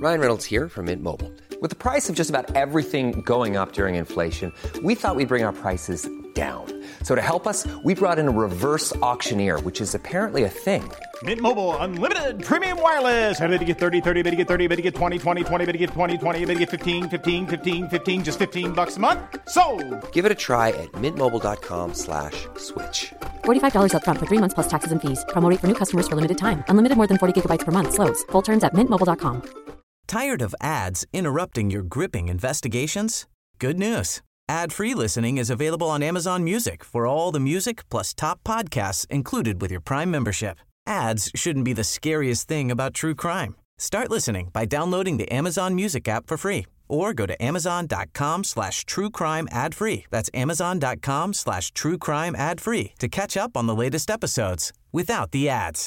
Ryan Reynolds here from Mint Mobile. With the price of just about everything going up during inflation, we thought we'd bring our prices down. So to help us, we brought in a reverse auctioneer, which is apparently a thing. Mint Mobile Unlimited Premium Wireless. How to get 30, 30, bit to get 30, bit to get 20, 20, 20, bit to get 20, 20, bit to get 15, 15, 15, 15, just $15 a month? Sold! Give it a try at mintmobile.com/switch. $45 up front for 3 months plus taxes and fees. Promo rate for new customers for limited time. Unlimited more than 40 gigabytes per month. Slows full terms at mintmobile.com. Tired of ads interrupting your gripping investigations? Good news. Ad-free listening is available on Amazon Music for all the music plus top podcasts included with your Prime membership. Ads shouldn't be the scariest thing about true crime. Start listening by downloading the Amazon Music app for free or go to amazon.com/truecrime ad-free. That's amazon.com/truecrime ad-free to catch up on the latest episodes without the ads.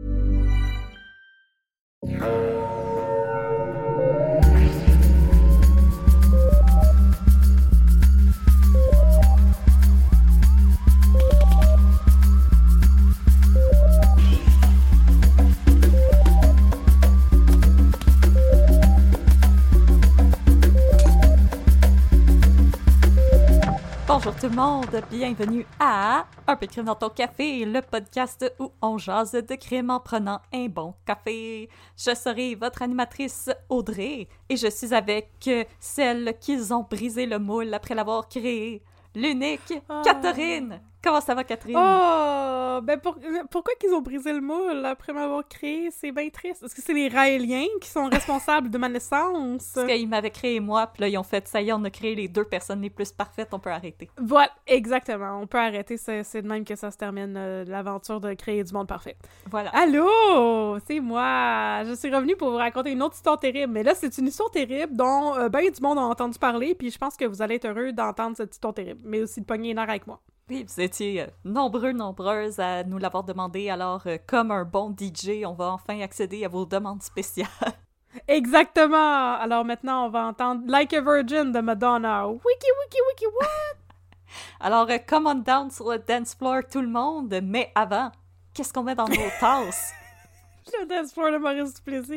Bonjour tout le monde, bienvenue à Un peu de crime dans ton café, le podcast où on jase de crime en prenant un bon café. Je serai votre animatrice Audrey et je suis avec celle qu'ils ont brisé le moule après l'avoir créé, l'unique Catherine. Comment ça va, Catherine? Oh, ben pourquoi qu'ils ont brisé le moule après m'avoir créé? C'est bien triste. Est-ce que c'est les Raéliens qui sont responsables de ma naissance? Parce qu'ils m'avaient créé moi, puis là, ils ont fait, ça y est, on a créé les deux personnes les plus parfaites, on peut arrêter. Voilà, exactement. On peut arrêter, c'est de même que ça se termine, l'aventure de créer du monde parfait. Voilà. Allô, c'est moi. Je suis revenue pour vous raconter une autre histoire terrible, mais là, c'est une histoire terrible dont ben du monde a entendu parler, puis je pense que vous allez être heureux d'entendre cette histoire terrible, mais aussi de pogner une heure avec moi. Oui, vous étiez nombreuses à nous l'avoir demandé, alors comme un bon DJ, on va enfin accéder à vos demandes spéciales. Exactement! Alors maintenant, on va entendre Like a Virgin de Madonna. Wiki, wiki, wiki, what? Alors, come on down sur le dance floor, tout le monde, mais avant, qu'est-ce qu'on met dans nos tasses? Le dance floor de Maurice Duplessis.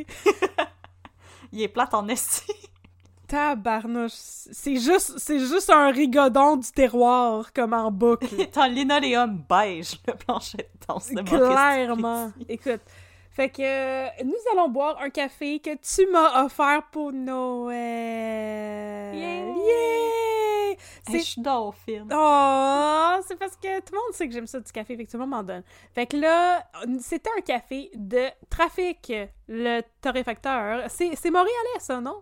Il est plate en esti. Tabarnouche, c'est juste un rigodon du terroir, comme en boucle. Il est en linoléum beige, le plancher de danse de Maurice Clairement. Duplessis. Écoute, fait que nous allons boire un café que tu m'as offert pour Noël. Yeah! Hey, je suis dauphine. Oh, c'est parce que tout le monde sait que j'aime ça du café, fait que tout le monde m'en donne. Fait que là, c'était un café de Trafic, le torréfacteur. C'est montréalais, ça, non?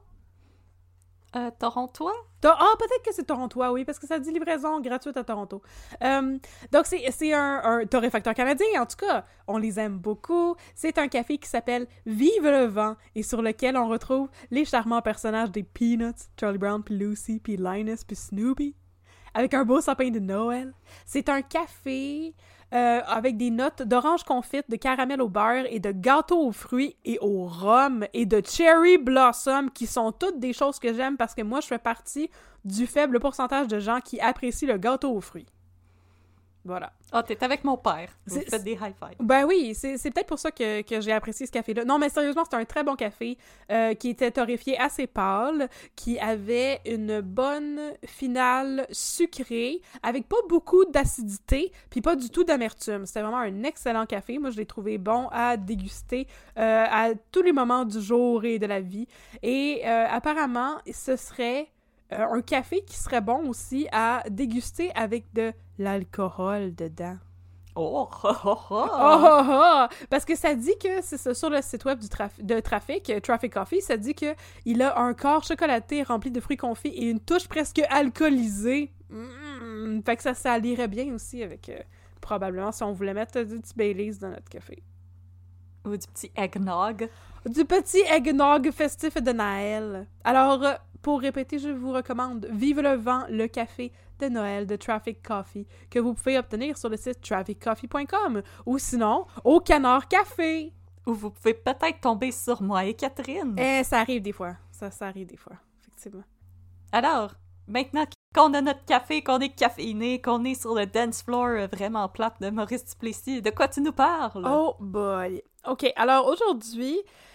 Torontois? Peut-être que c'est torontois, oui, parce que ça dit livraison gratuite à Toronto. Donc, c'est un torréfacteur canadien, en tout cas. On les aime beaucoup. C'est un café qui s'appelle Vive le vent et sur lequel on retrouve les charmants personnages des Peanuts, Charlie Brown, puis Lucy, puis Linus, puis Snoopy, avec un beau sapin de Noël. C'est un café avec des notes d'orange confite, de caramel au beurre et de gâteau aux fruits et au rhum et de cherry blossom, qui sont toutes des choses que j'aime parce que moi, je fais partie du faible pourcentage de gens qui apprécient le gâteau aux fruits. Voilà. Ah, t'es avec mon père. Vous faites des high-fives. Ben oui, c'est peut-être pour ça que j'ai apprécié ce café-là. Non, mais sérieusement, c'est un très bon café qui était torréfié assez pâle, qui avait une bonne finale sucrée, avec pas beaucoup d'acidité, puis pas du tout d'amertume. C'était vraiment un excellent café. Moi, je l'ai trouvé bon à déguster à tous les moments du jour et de la vie. Et apparemment, ce serait un café qui serait bon aussi à déguster avec de l'alcool dedans. Oh, oh, oh, oh. Parce que ça dit que, c'est ça, sur le site web de Trafic, Trafic Coffee, ça dit que il a un corps chocolaté rempli de fruits confits et une touche presque alcoolisée. Fait que ça allierait bien aussi avec, probablement, si on voulait mettre du petit Baileys dans notre café. Ou du petit eggnog. Du petit eggnog festif de Noël. Alors, pour répéter, je vous recommande Vive le vent, le café de Noël de Trafic Coffee, que vous pouvez obtenir sur le site traficcoffee.com ou sinon au Canard Café. Ou vous pouvez peut-être tomber sur moi et Catherine. Ça arrive des fois. Ça arrive des fois, effectivement. Alors, maintenant qu'on a notre café, qu'on est caféiné, qu'on est sur le dance floor vraiment plate de Maurice Duplessis, de quoi tu nous parles? Oh boy! OK, alors aujourd'hui,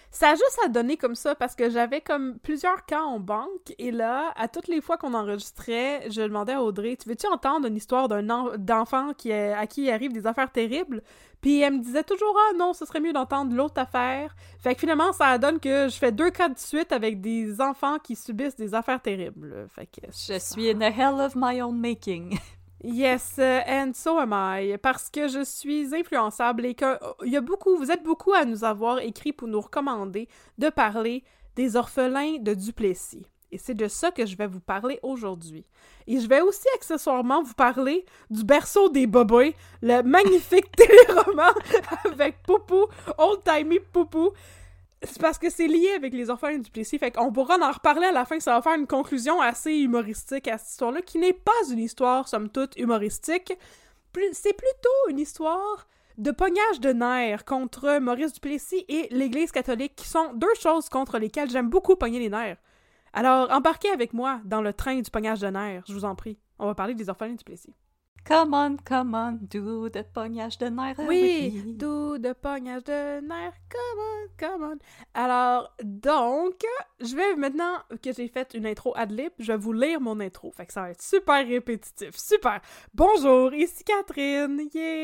Ça a juste à donner comme ça parce que j'avais comme plusieurs cas en banque et là, à toutes les fois qu'on enregistrait, je demandais à Audrey, tu veux-tu entendre une histoire d'enfant à qui arrivent des affaires terribles? Puis elle me disait toujours, ah non, ce serait mieux d'entendre l'autre affaire. Fait que finalement, ça donne que je fais 2 cas de suite avec des enfants qui subissent des affaires terribles. Fait que je suis in a hell of my own making. Yes, and so am I, parce que je suis influençable et que vous êtes beaucoup à nous avoir écrit pour nous recommander de parler des orphelins de Duplessis. Et c'est de ça que je vais vous parler aujourd'hui. Et je vais aussi accessoirement vous parler du berceau des bobos, le magnifique téléroman avec Poupou, old-timey Poupou. C'est parce que c'est lié avec les orphelins de Duplessis, fait qu'on pourra en reparler à la fin, ça va faire une conclusion assez humoristique à cette histoire-là, qui n'est pas une histoire, somme toute, humoristique. C'est plutôt une histoire de pognage de nerfs contre Maurice Duplessis et l'Église catholique, qui sont 2 choses contre lesquelles j'aime beaucoup pogner les nerfs. Alors, embarquez avec moi dans le train du pognage de nerfs, je vous en prie. On va parler des orphelins de Duplessis. Come on, do the pognage de nerfs. Oui, do the pognage de nerfs, come on. Alors, donc, je vais maintenant que j'ai fait une intro ad-lib, je vais vous lire mon intro. Fait que ça va être super répétitif, super. Bonjour, ici Catherine,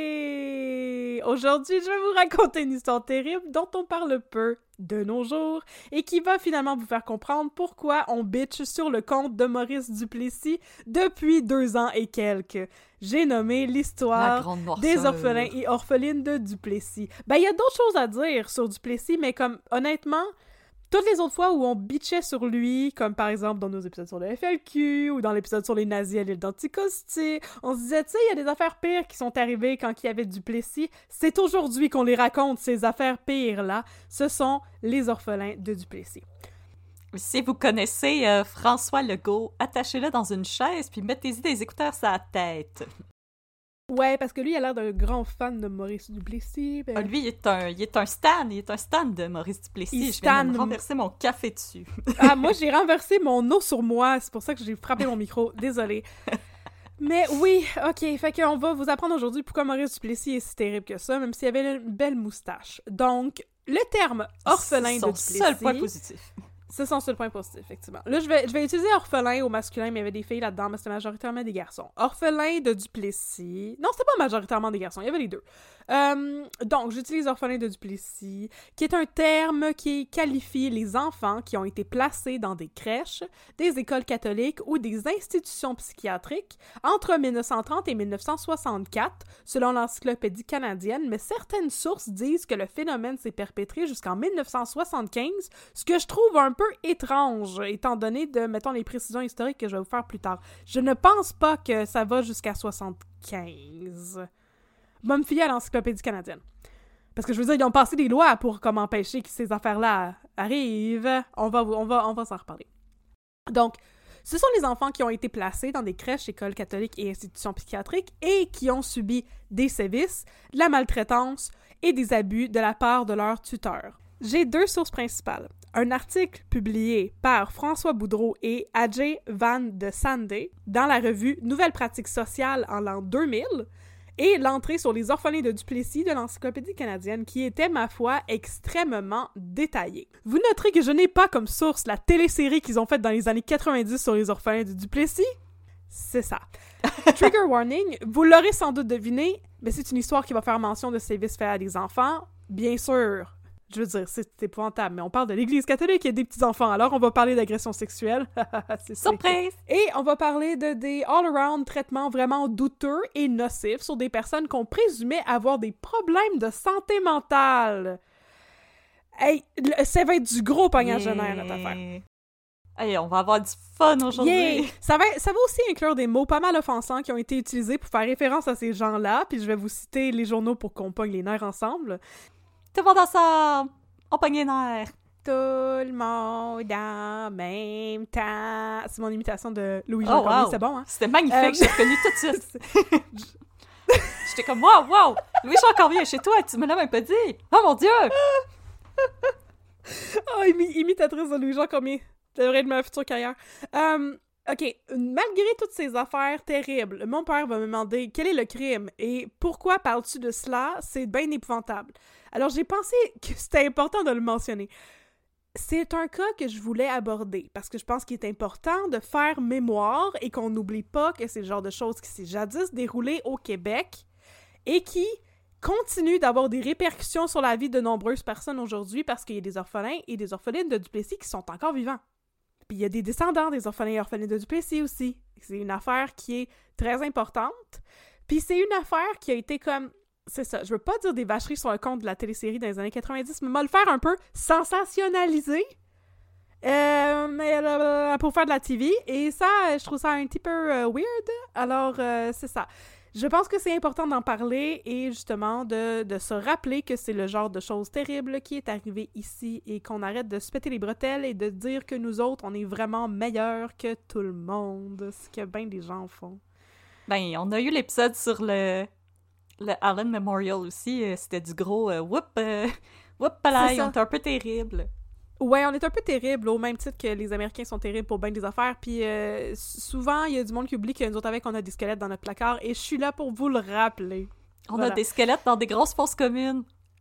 yeah! Aujourd'hui, je vais vous raconter une histoire terrible dont on parle peu de nos jours et qui va finalement vous faire comprendre pourquoi on bitch sur le compte de Maurice Duplessis depuis 2 ans et quelques. J'ai nommé l'histoire des orphelins et orphelines de Duplessis. Ben, il y a d'autres choses à dire sur Duplessis, mais comme, honnêtement, toutes les autres fois où on bitchait sur lui, comme par exemple dans nos épisodes sur le FLQ, ou dans l'épisode sur les nazis à l'île d'Anticosti, on se disait, tu sais, il y a des affaires pires qui sont arrivées quand il y avait Duplessis. C'est aujourd'hui qu'on les raconte, ces affaires pires-là. Ce sont les orphelins de Duplessis. Si vous connaissez François Legault, attachez-le dans une chaise puis mettez-y des écouteurs sur la tête. Ouais, parce que lui, il a l'air d'un grand fan de Maurice Duplessis. Ben... Ah, lui, il est un stan de Maurice Duplessis. Je viens de me renverser mon café dessus. Ah, moi, j'ai renversé mon eau sur moi, c'est pour ça que j'ai frappé mon micro, désolée. Mais oui, ok, fait qu'on va vous apprendre aujourd'hui pourquoi Maurice Duplessis est si terrible que ça, même s'il avait une belle moustache. Donc, le terme orphelin de Duplessis... C'est son seul point positif. C'est son seul point positif, effectivement. Là, je vais utiliser orphelin au masculin, mais il y avait des filles là-dedans, mais c'était majoritairement des garçons. Orphelin de Duplessis... Non, c'était pas majoritairement des garçons, il y avait les deux. Donc, j'utilise orphelin de Duplessis, qui est un terme qui qualifie les enfants qui ont été placés dans des crèches, des écoles catholiques ou des institutions psychiatriques entre 1930 et 1964, selon l'Encyclopédie canadienne, mais certaines sources disent que le phénomène s'est perpétré jusqu'en 1975, ce que je trouve un peu étrange, étant donné mettons, les précisions historiques que je vais vous faire plus tard. Je ne pense pas que ça va jusqu'à 75. Je vais me fier à l'Encyclopédie canadienne. Parce que je veux dire, ils ont passé des lois pour comme empêcher que ces affaires-là arrivent. On va s'en reparler. Donc, ce sont les enfants qui ont été placés dans des crèches, écoles catholiques et institutions psychiatriques et qui ont subi des sévices, de la maltraitance et des abus de la part de leurs tuteurs. J'ai 2 sources principales. Un article publié par François Boudreau et Ajay Van de Sande dans la revue Nouvelles pratiques sociales en l'an 2000 et l'entrée sur les orphelins de Duplessis de l'Encyclopédie canadienne qui était, ma foi, extrêmement détaillée. Vous noterez que je n'ai pas comme source la télésérie qu'ils ont faite dans les années 90 sur les orphelins de Duplessis. C'est ça. Trigger warning, vous l'aurez sans doute deviné, mais c'est une histoire qui va faire mention de sévices faits à des enfants. Bien sûr, je veux dire, c'est épouvantable, mais on parle de l'Église catholique et des petits-enfants, alors on va parler d'agression sexuelle. Surprise! Et on va parler de des all-around traitements vraiment douteux et nocifs sur des personnes qu'on présumait avoir des problèmes de santé mentale. Hey, ça va être du gros pognage de nerfs, notre affaire. Hey, on va avoir du fun aujourd'hui! Yeah. Ça va aussi inclure des mots pas mal offensants qui ont été utilisés pour faire référence à ces gens-là, puis je vais vous citer les journaux pour qu'on pogne les nerfs ensemble. Tout le monde ensemble! On pogne les nerfs! Tout le monde en même temps! C'est mon imitation de Louis-Jean Cormier, c'est bon, hein? C'était magnifique, j'ai reconnu tout de suite! J'étais comme, wow! Louis-Jean Cormier, chez toi, tu me l'as même pas dit! Oh mon Dieu! Oh, imitatrice de Louis-Jean Cormier. Ça devrait être ma future carrière. OK, malgré toutes ces affaires terribles, mon père va me demander quel est le crime et pourquoi parles-tu de cela? C'est bien épouvantable. Alors j'ai pensé que c'était important de le mentionner. c'est un cas que je voulais aborder parce que je pense qu'il est important de faire mémoire et qu'on n'oublie pas que c'est le genre de choses qui s'est jadis déroulé au Québec et qui continue d'avoir des répercussions sur la vie de nombreuses personnes aujourd'hui parce qu'il y a des orphelins et des orphelines de Duplessis qui sont encore vivants. Puis il y a des descendants des orphelins et orphelines de Duplessis aussi. C'est une affaire qui est très importante. Puis c'est une affaire qui a été comme... C'est ça, je veux pas dire des vacheries sur le compte de la télésérie dans les années 90, mais le faire un peu sensationnaliser pour faire de la TV. Et ça, je trouve ça un petit peu weird. Alors, c'est ça. Je pense que c'est important d'en parler et justement de se rappeler que c'est le genre de choses terribles qui est arrivé ici et qu'on arrête de se péter les bretelles et de dire que nous autres, on est vraiment meilleurs que tout le monde, ce que bien des gens font. Ben, on a eu l'épisode sur le Allen Memorial aussi, c'était du gros whoop, palais, on était un peu terrible. Ouais, on est un peu terrible, au même titre que les Américains sont terribles pour bien des affaires, puis souvent, il y a du monde qui oublie que nous autres avec, on a des squelettes dans notre placard, et je suis là pour vous le rappeler. On a des squelettes dans des grosses fosses communes.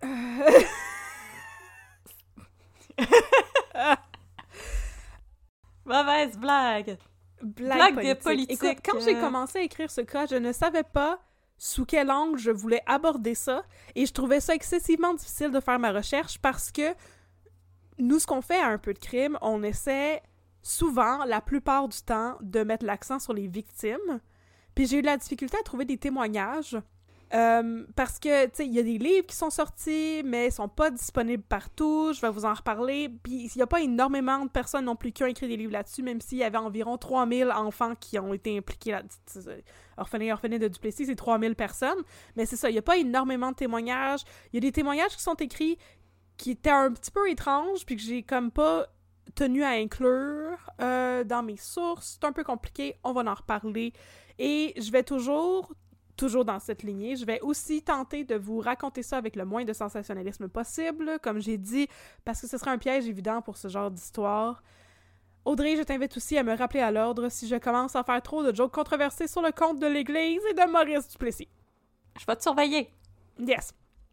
Mauvaise blague! Blague politique! Écoute, quand j'ai commencé à écrire ce cas, je ne savais pas sous quel angle je voulais aborder ça, et je trouvais ça excessivement difficile de faire ma recherche parce que nous, ce qu'on fait à Un peu de crime, on essaie souvent, la plupart du temps, de mettre l'accent sur les victimes. Puis j'ai eu de la difficulté à trouver des témoignages parce que, tu sais, il y a des livres qui sont sortis, mais ils sont pas disponibles partout. Je vais vous en reparler. Puis il y a pas énormément de personnes non plus qui ont écrit des livres là-dessus, même s'il y avait environ 3000 enfants qui ont été impliqués là-dessus. Orphelins et orphelines de Duplessis, c'est 3000 personnes. Mais c'est ça, il y a pas énormément de témoignages. Il y a des témoignages qui sont écrits qui étaient un petit peu étranges, puis que j'ai comme pas tenu à inclure dans mes sources. C'est un peu compliqué, on va en reparler. Et je vais toujours dans cette lignée, je vais aussi tenter de vous raconter ça avec le moins de sensationnalisme possible, comme j'ai dit, parce que ce serait un piège évident pour ce genre d'histoire. Audrey, je t'invite aussi à me rappeler à l'ordre si je commence à faire trop de jokes controversés sur le compte de l'Église et de Maurice Duplessis. Je vais te surveiller. Yes.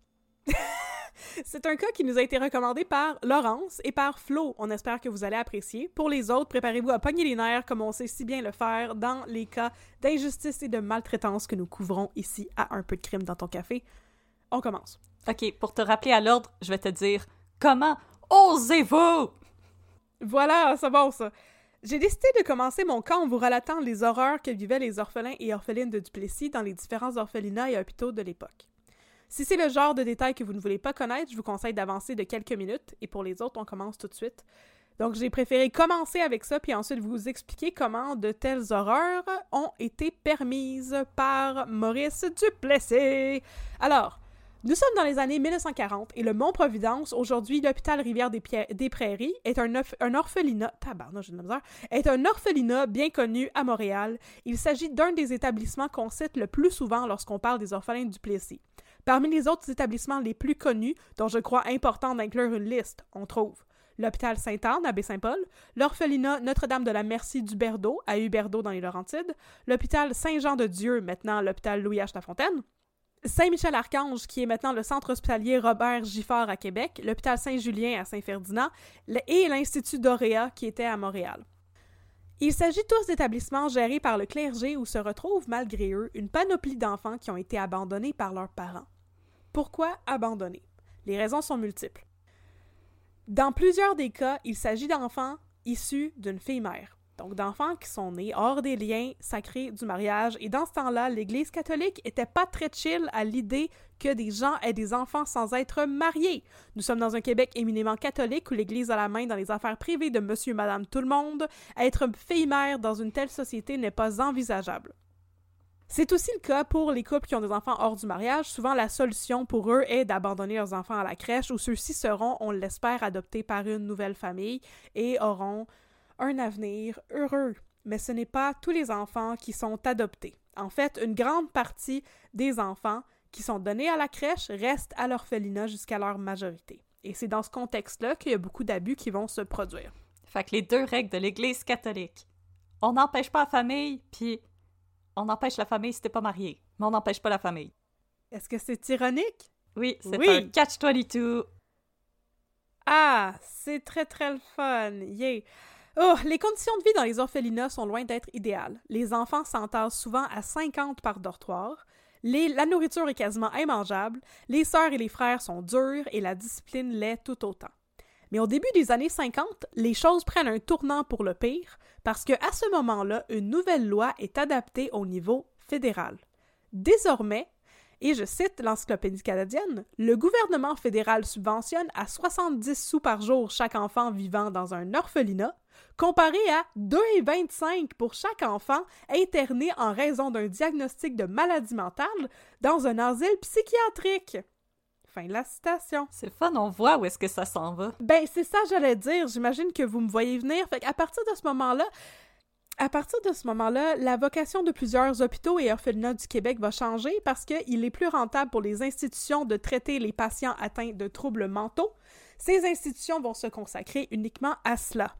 C'est un cas qui nous a été recommandé par Laurence et par Flo. On espère que vous allez apprécier. Pour les autres, préparez-vous à pogner les nerfs comme on sait si bien le faire dans les cas d'injustice et de maltraitance que nous couvrons ici à Un peu de crime dans ton café. On commence. OK, pour te rappeler à l'ordre, je vais te dire « Comment osez-vous? » Voilà, c'est bon ça. J'ai décidé de commencer mon cas en vous relatant les horreurs que vivaient les orphelins et orphelines de Duplessis dans les différents orphelinats et hôpitaux de l'époque. Si c'est le genre de détails que vous ne voulez pas connaître, je vous conseille d'avancer de quelques minutes, et pour les autres, on commence tout de suite. Donc, j'ai préféré commencer avec ça, puis ensuite vous expliquer comment de telles horreurs ont été permises par Maurice Duplessis. Alors, nous sommes dans les années 1940, et le Mont-Providence, aujourd'hui l'hôpital Rivière-des-Prairies, est un orphelinat... Tabarnak, j'ai de la misère. Est un orphelinat bien connu à Montréal. Il s'agit d'un des établissements qu'on cite le plus souvent lorsqu'on parle des orphelins de Duplessis. Parmi les autres établissements les plus connus, dont je crois important d'inclure une liste, on trouve l'hôpital Sainte-Anne à Baie-Saint-Paul, l'orphelinat Notre-Dame de la Merci d'Huberdeau à Huberdeau dans les Laurentides, l'hôpital Saint-Jean-de-Dieu, maintenant l'hôpital Louis-H. Saint-Michel-Archange, qui est maintenant le centre hospitalier Robert Giffard à Québec, l'hôpital Saint-Julien à Saint-Ferdinand et l'Institut Doréa qui était à Montréal. Il s'agit tous d'établissements gérés par le clergé où se retrouve, malgré eux, une panoplie d'enfants qui ont été abandonnés par leurs parents. Pourquoi abandonnés? Les raisons sont multiples. Dans plusieurs des cas, il s'agit d'enfants issus d'une fille-mère, donc d'enfants qui sont nés hors des liens sacrés du mariage, et dans ce temps-là, l'Église catholique était pas très chill à l'idée que des gens aient des enfants sans être mariés. Nous sommes dans un Québec éminemment catholique où l'Église a la main dans les affaires privées de monsieur, madame, tout le monde. Être fille-mère dans une telle société n'est pas envisageable. C'est aussi le cas pour les couples qui ont des enfants hors du mariage. Souvent, la solution pour eux est d'abandonner leurs enfants à la crèche où ceux-ci seront, on l'espère, adoptés par une nouvelle famille et auront un avenir heureux. Mais ce n'est pas tous les enfants qui sont adoptés. En fait, une grande partie des enfants qui sont donnés à la crèche restent à l'orphelinat jusqu'à leur majorité. Et c'est dans ce contexte-là qu'il y a beaucoup d'abus qui vont se produire. Fait que les deux règles de l'Église catholique. On n'empêche pas la famille, puis on empêche la famille si t'es pas marié. Mais on n'empêche pas la famille. Est-ce que c'est ironique? Oui, c'est un catch-22. Ah, c'est très très le fun! Yeah! Oh, les conditions de vie dans les orphelinats sont loin d'être idéales. Les enfants s'entassent souvent à 50 par dortoir. La nourriture est quasiment immangeable. Les sœurs et les frères sont durs et la discipline l'est tout autant. Mais au début des années 50, les choses prennent un tournant pour le pire parce qu'à ce moment-là, une nouvelle loi est adaptée au niveau fédéral. Désormais, et je cite l'Encyclopédie canadienne, le gouvernement fédéral subventionne à 70 sous par jour chaque enfant vivant dans un orphelinat, comparé à 2,25 pour chaque enfant interné en raison d'un diagnostic de maladie mentale dans un asile psychiatrique. Fin de la citation. C'est fun, on voit où est-ce que ça s'en va. Ben, c'est ça j'allais dire. J'imagine que vous me voyez venir. Fait qu'à partir de ce moment-là, la vocation de plusieurs hôpitaux et orphelinats du Québec va changer parce qu'il est plus rentable pour les institutions de traiter les patients atteints de troubles mentaux. Ces institutions vont se consacrer uniquement à cela.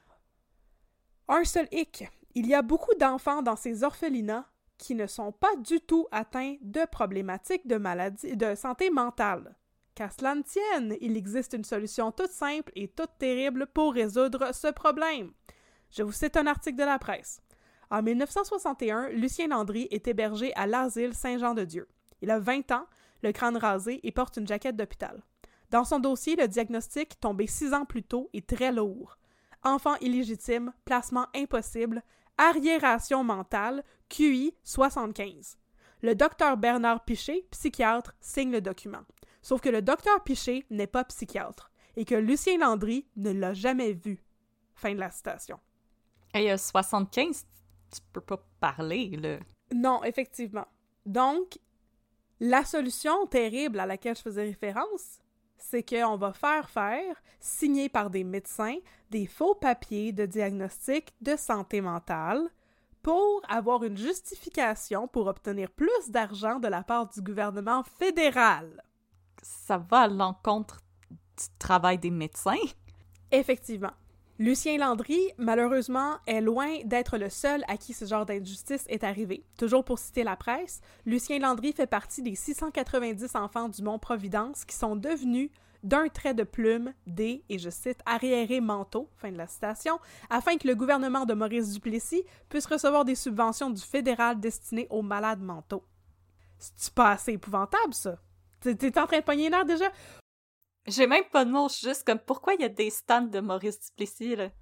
Un seul hic, il y a beaucoup d'enfants dans ces orphelinats qui ne sont pas du tout atteints de problématiques de maladie, de santé mentale. Qu'à cela ne tienne, il existe une solution toute simple et toute terrible pour résoudre ce problème. Je vous cite un article de la presse. En 1961, Lucien Landry est hébergé à l'asile Saint-Jean-de-Dieu. Il a 20 ans, le crâne rasé et porte une jaquette d'hôpital. Dans son dossier, le diagnostic, tombé 6 ans plus tôt, est très lourd. Enfant illégitime, placement impossible, arriération mentale, QI 75. Le docteur Bernard Piché, psychiatre, signe le document. Sauf que le docteur Piché n'est pas psychiatre et que Lucien Landry ne l'a jamais vu. Fin de la citation. Et 75, tu peux pas parler, là. Non, effectivement. Donc, la solution terrible à laquelle je faisais référence, c'est qu'on va faire signer par des médecins, des faux papiers de diagnostic de santé mentale pour avoir une justification pour obtenir plus d'argent de la part du gouvernement fédéral. Ça va à l'encontre du travail des médecins. Effectivement. Lucien Landry, malheureusement, est loin d'être le seul à qui ce genre d'injustice est arrivé. Toujours pour citer la presse, Lucien Landry fait partie des 690 enfants du Mont-Providence qui sont devenus d'un trait de plume des, et je cite, arriérés mentaux, fin de la citation, afin que le gouvernement de Maurice Duplessis puisse recevoir des subventions du fédéral destinées aux malades mentaux. C'est-tu pas assez épouvantable, ça? T'es en train de pogner l'air déjà? J'ai même pas de mots, je suis juste comme pourquoi il y a des stands de Maurice Duplessis, là?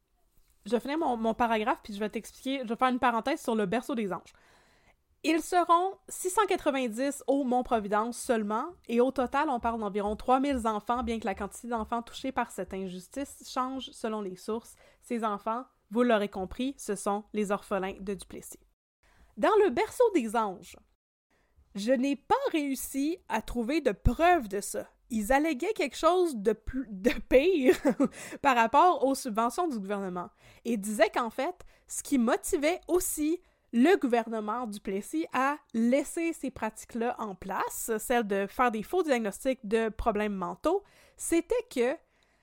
Je vais finir mon paragraphe, puis je vais t'expliquer, je vais faire une parenthèse sur le berceau des anges. Ils seront 690 au Mont-Providence seulement, et au total, on parle d'environ 3000 enfants, bien que la quantité d'enfants touchés par cette injustice change selon les sources. Ces enfants, vous l'aurez compris, ce sont les orphelins de Duplessis. Dans le berceau des anges, je n'ai pas réussi à trouver de preuves de ça. Ils alléguaient quelque chose de pire par rapport aux subventions du gouvernement et disaient qu'en fait, ce qui motivait aussi le gouvernement Duplessis à laisser ces pratiques-là en place, celle de faire des faux diagnostics de problèmes mentaux, c'était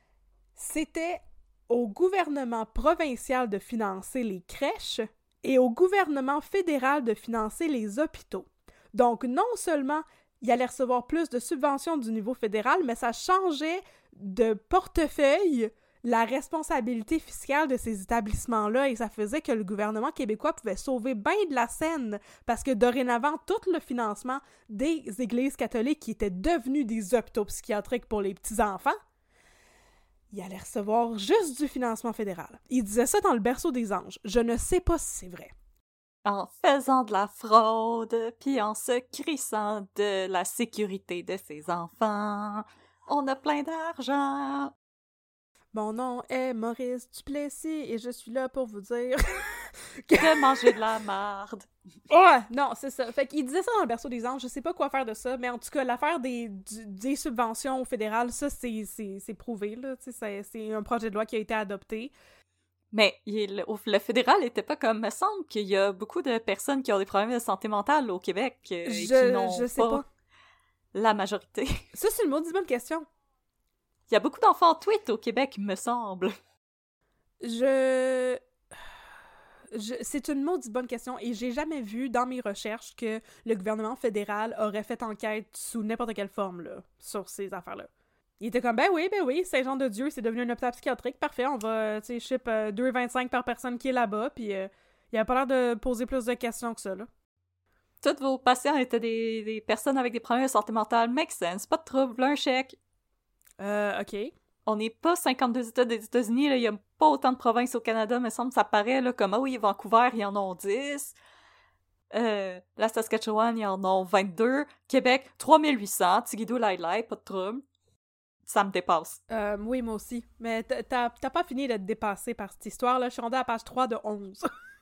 au gouvernement provincial de financer les crèches et au gouvernement fédéral de financer les hôpitaux. Donc, non seulement il allait recevoir plus de subventions du niveau fédéral, mais ça changeait de portefeuille la responsabilité fiscale de ces établissements-là et ça faisait que le gouvernement québécois pouvait sauver bien de la scène parce que dorénavant, tout le financement des églises catholiques qui étaient devenues des hôpitaux psychiatriques pour les petits-enfants, il allait recevoir juste du financement fédéral. Il disait ça dans le berceau des anges. Je ne sais pas si c'est vrai. En faisant de la fraude, puis en se crissant de la sécurité de ses enfants, on a plein d'argent. Mon nom est Maurice Duplessis et je suis là pour vous dire de manger de la marde. Oh, non, c'est ça. Fait qu'il disait ça dans le berceau des anges, je sais pas quoi faire de ça, mais en tout cas, l'affaire des subventions fédérales, ça, c'est prouvé, là. C'est un projet de loi qui a été adopté. Mais le fédéral était pas comme... me semble qu'il y a beaucoup de personnes qui ont des problèmes de santé mentale au Québec et qui n'ont pas la majorité. Ça, c'est une maudite bonne question. Il y a beaucoup d'enfants tweet au Québec, me semble. C'est une maudite bonne question et j'ai jamais vu dans mes recherches que le gouvernement fédéral aurait fait enquête sous n'importe quelle forme là, sur ces affaires-là. Il était comme, ben oui, Saint-Jean-de-Dieu, c'est devenu un hôpital psychiatrique, parfait, on va, tu sais, ship 2,25 par personne qui est là-bas, puis il a pas l'air de poser plus de questions que ça, là. Tous vos patients étaient des personnes avec des problèmes de santé mentale. Make sense, pas de trouble, un chèque. OK. On n'est pas 52 États des États-Unis, là, il y a pas autant de provinces au Canada, me semble, ça paraît, là, comme, ah oui, Vancouver, ils en ont 10. La Saskatchewan, ils en ont 22. Québec, 3800. Tigidou, Lai, pas de trouble. Ça me dépasse. Oui, moi aussi. Mais t'as pas fini d'être dépassé par cette histoire-là. Je suis rendue à la page 3 de 11.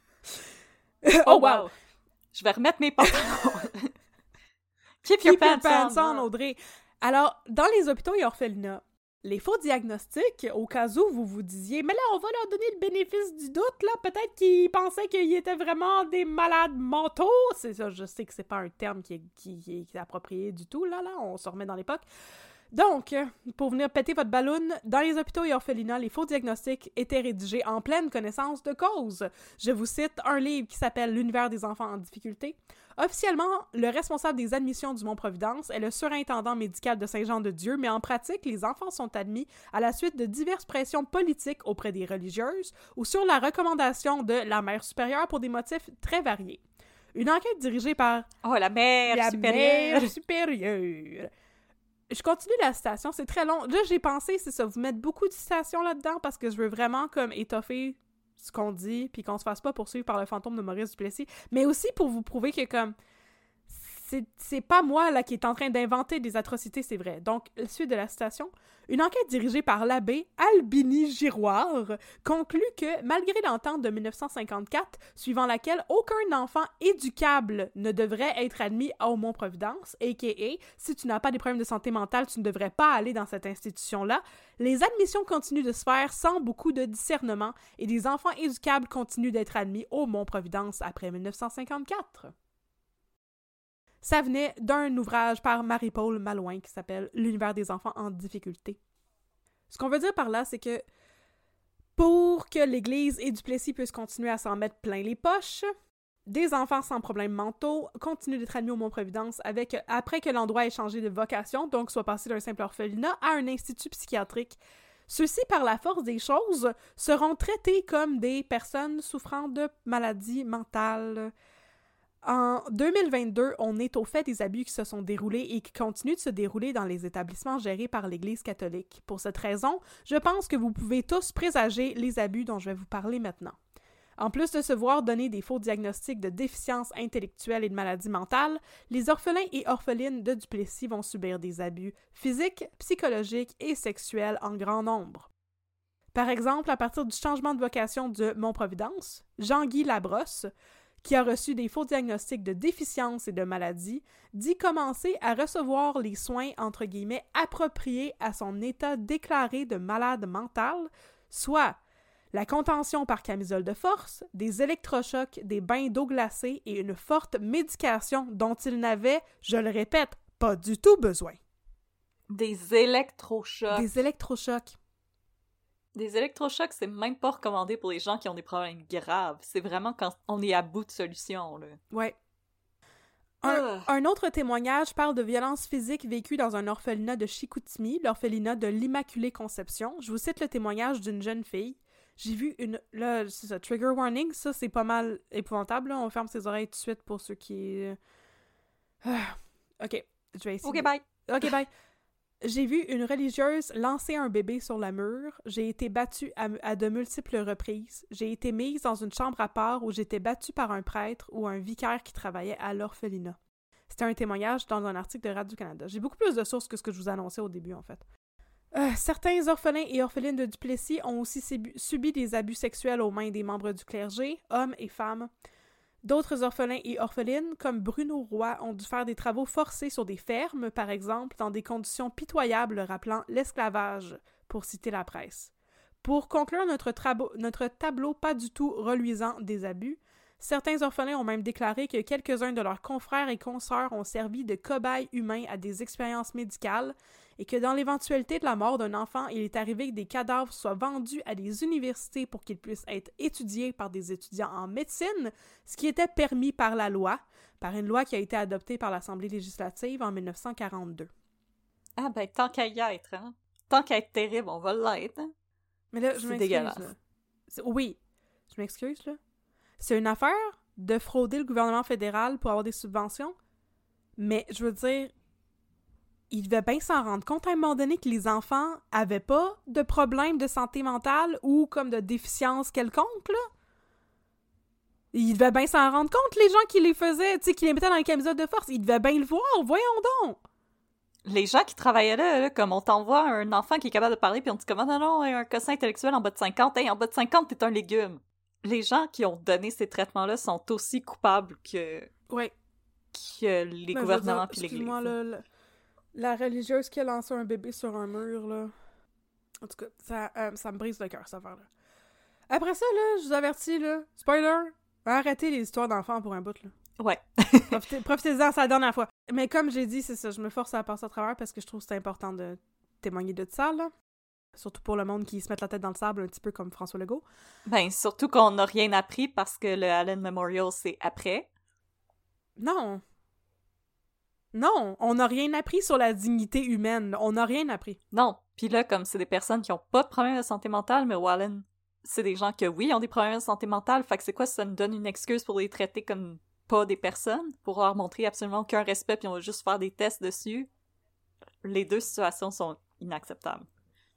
Oh, wow! Je vais remettre mes pantalons. Keep your pants on, Audrey. Alors, dans les hôpitaux et orphelinats, les faux diagnostics, au cas où vous vous disiez « Mais là, on va leur donner le bénéfice du doute, là, peut-être qu'ils pensaient qu'ils étaient vraiment des malades mentaux. » C'est ça, je sais que c'est pas un terme qui est approprié du tout, là, on se remet dans l'époque. Donc, pour venir péter votre ballon, dans les hôpitaux et orphelinats, les faux diagnostics étaient rédigés en pleine connaissance de cause. Je vous cite un livre qui s'appelle « L'univers des enfants en difficulté ». Officiellement, le responsable des admissions du Mont-Providence est le surintendant médical de Saint-Jean-de-Dieu, mais en pratique, les enfants sont admis à la suite de diverses pressions politiques auprès des religieuses ou sur la recommandation de la mère supérieure pour des motifs très variés. Une enquête dirigée par... Oh, la mère supérieure! Je continue la citation, c'est très long. Là, j'ai pensé, c'est ça, vous mettre beaucoup de citations là-dedans parce que je veux vraiment comme étoffer ce qu'on dit puis qu'on se fasse pas poursuivre par le fantôme de Maurice Duplessis, mais aussi pour vous prouver que comme c'est pas moi là qui est en train d'inventer des atrocités, c'est vrai. Donc, suite de la citation, une enquête dirigée par l'abbé Albini Giroir conclut que, malgré l'entente de 1954, suivant laquelle aucun enfant éducable ne devrait être admis au Mont-Providence, a.k.a. si tu n'as pas des problèmes de santé mentale, tu ne devrais pas aller dans cette institution-là, les admissions continuent de se faire sans beaucoup de discernement et des enfants éducables continuent d'être admis au Mont-Providence après 1954. Ça venait d'un ouvrage par Marie-Paule Malouin qui s'appelle « L'univers des enfants en difficulté ». Ce qu'on veut dire par là, c'est que pour que l'Église et Duplessis puissent continuer à s'en mettre plein les poches, des enfants sans problèmes mentaux continuent d'être admis au Mont-Providence après que l'endroit ait changé de vocation, donc soit passé d'un simple orphelinat à un institut psychiatrique. Ceux-ci, par la force des choses, seront traités comme des personnes souffrant de maladies mentales. En 2022, on est au fait des abus qui se sont déroulés et qui continuent de se dérouler dans les établissements gérés par l'Église catholique. Pour cette raison, je pense que vous pouvez tous présager les abus dont je vais vous parler maintenant. En plus de se voir donner des faux diagnostics de déficience intellectuelle et de maladies mentales, les orphelins et orphelines de Duplessis vont subir des abus physiques, psychologiques et sexuels en grand nombre. Par exemple, à partir du changement de vocation de Mont-Providence, Jean-Guy Labrosse, qui a reçu des faux diagnostics de déficience et de maladie, dit commencer à recevoir les soins, entre guillemets, appropriés à son état déclaré de malade mental, soit la contention par camisole de force, des électrochocs, des bains d'eau glacée et une forte médication dont il n'avait, je le répète, pas du tout besoin. Des électrochocs. Des électrochocs. Des électrochocs, c'est même pas recommandé pour les gens qui ont des problèmes graves. C'est vraiment quand on est à bout de solution, là. Ouais. Un autre témoignage parle de violences physiques vécues dans un orphelinat de Chicoutimi, l'orphelinat de l'Immaculée Conception. Je vous cite le témoignage d'une jeune fille. J'ai vu une... Là, c'est ça, trigger warning, ça, c'est pas mal épouvantable, là. On ferme ses oreilles tout de suite pour ceux qui... OK, je vais essayer. OK, bye! OK, bye! J'ai vu une religieuse lancer un bébé sur le mur. J'ai été battue à de multiples reprises. J'ai été mise dans une chambre à part où j'étais battue par un prêtre ou un vicaire qui travaillait à l'orphelinat. C'était un témoignage dans un article de Radio-Canada. J'ai beaucoup plus de sources que ce que je vous annonçais au début, en fait. Certains orphelins et orphelines de Duplessis ont aussi subi des abus sexuels aux mains des membres du clergé, hommes et femmes. D'autres orphelins et orphelines, comme Bruno Roy, ont dû faire des travaux forcés sur des fermes, par exemple, dans des conditions pitoyables rappelant l'esclavage, pour citer la presse. Pour conclure notre tableau pas du tout reluisant des abus, certains orphelins ont même déclaré que quelques-uns de leurs confrères et consoeurs ont servi de cobayes humains à des expériences médicales et que dans l'éventualité de la mort d'un enfant, il est arrivé que des cadavres soient vendus à des universités pour qu'ils puissent être étudiés par des étudiants en médecine, ce qui était permis par la loi, par une loi qui a été adoptée par l'Assemblée législative en 1942. Ah ben, tant qu'à y être, hein? Tant qu'à être terrible, on va l'être. Hein? Mais là, je C'est m'excuse, dégueulasse. là. Oui, je m'excuse, là. C'est une affaire de frauder le gouvernement fédéral pour avoir des subventions, mais je veux dire, il devait bien s'en rendre compte à un moment donné que les enfants avaient pas de problème de santé mentale ou comme de déficience quelconque, là. Il devait bien s'en rendre compte, les gens qui les faisaient, tu sais, qui les mettaient dans les camisoles de force. Ils devaient bien le voir, voyons donc! Les gens qui travaillaient là, comme on t'envoie un enfant qui est capable de parler, puis on dit comment non, un quotient intellectuel en bas de 50, hey, en bas de 50, t'es un légume. Les gens qui ont donné ces traitements-là sont aussi coupables que les gouvernements puis l'Église. Excuse-moi, là, la religieuse qui a lancé un bébé sur un mur, là. En tout cas, ça me brise le cœur, cette affaire-là. Après ça, là, je vous avertis, là, spoiler, arrêtez les histoires d'enfants pour un bout, là. Ouais. Profitez-en, c'est la dernière fois. Mais comme j'ai dit, c'est ça, je me force à passer à travers parce que je trouve que c'est important de témoigner de ça, là. Surtout pour le monde qui se met la tête dans le sable, un petit peu comme François Legault. Ben, surtout qu'on n'a rien appris parce que le Allen Memorial, c'est après. Non, on n'a rien appris sur la dignité humaine. On n'a rien appris. Non. Puis là, comme c'est des personnes qui ont pas de problème de santé mentale, mais au Allen, c'est des gens qui, oui, ont des problèmes de santé mentale. Fait que c'est quoi, ça nous donne une excuse pour les traiter comme pas des personnes, pour leur montrer absolument aucun respect, puis on va juste faire des tests dessus. Les deux situations sont inacceptables.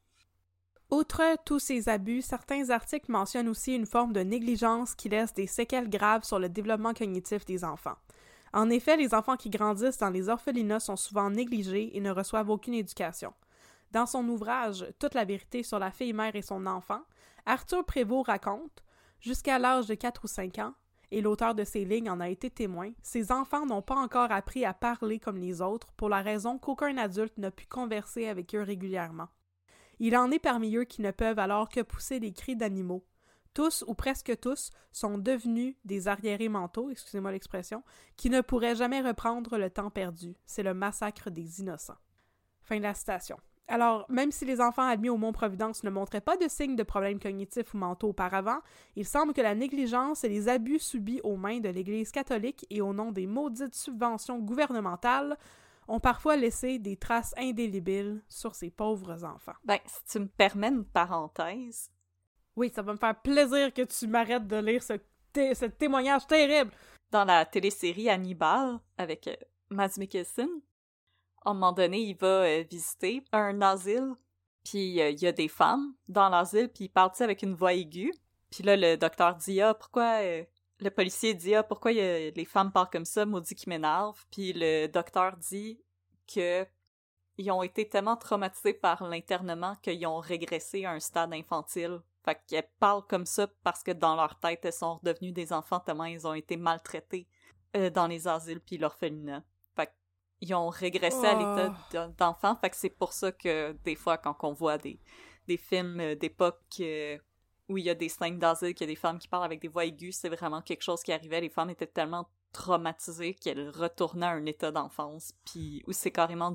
Outre tous ces abus, certains articles mentionnent aussi une forme de négligence qui laisse des séquelles graves sur le développement cognitif des enfants. En effet, les enfants qui grandissent dans les orphelinats sont souvent négligés et ne reçoivent aucune éducation. Dans son ouvrage « Toute la vérité sur la fille mère et son enfant », Arthur Prévost raconte « Jusqu'à l'âge de 4 ou 5 ans, et l'auteur de ces lignes en a été témoin, ces enfants n'ont pas encore appris à parler comme les autres pour la raison qu'aucun adulte n'a pu converser avec eux régulièrement. Il en est parmi eux qui ne peuvent alors que pousser des cris d'animaux. Tous, ou presque tous, sont devenus des arriérés mentaux, excusez-moi l'expression, qui ne pourraient jamais reprendre le temps perdu. C'est le massacre des innocents. » Fin de la citation. Alors, même si les enfants admis au Mont-Providence ne montraient pas de signes de problèmes cognitifs ou mentaux auparavant, il semble que la négligence et les abus subis aux mains de l'Église catholique et au nom des maudites subventions gouvernementales ont parfois laissé des traces indélébiles sur ces pauvres enfants. Ben, si tu me permets une parenthèse... Oui, ça va me faire plaisir que tu m'arrêtes de lire ce témoignage terrible! Dans la télésérie Hannibal, avec Mads Mikkelsen, à un moment donné, il va visiter un asile, puis il y a des femmes dans l'asile, puis il parle avec une voix aiguë. Puis là, le docteur dit « Ah, pourquoi... Le policier dit « Ah, pourquoi les femmes parlent comme ça, maudit qui m'énerve. » Puis le docteur dit que ils ont été tellement traumatisés par l'internement qu'ils ont régressé à un stade infantile. Fait qu'elles parlent comme ça parce que dans leur tête, elles sont redevenues des enfants tellement ils ont été maltraités dans les asiles puis l'orphelinat. Fait qu'ils ont régressé à l'état d'enfant. Fait que c'est pour ça que des fois, quand on voit des films d'époque où il y a des scènes d'asile, qu'il y a des femmes qui parlent avec des voix aiguës, c'est vraiment quelque chose qui arrivait. Les femmes étaient tellement traumatisées qu'elles retournaient à un état d'enfance, puis où c'est carrément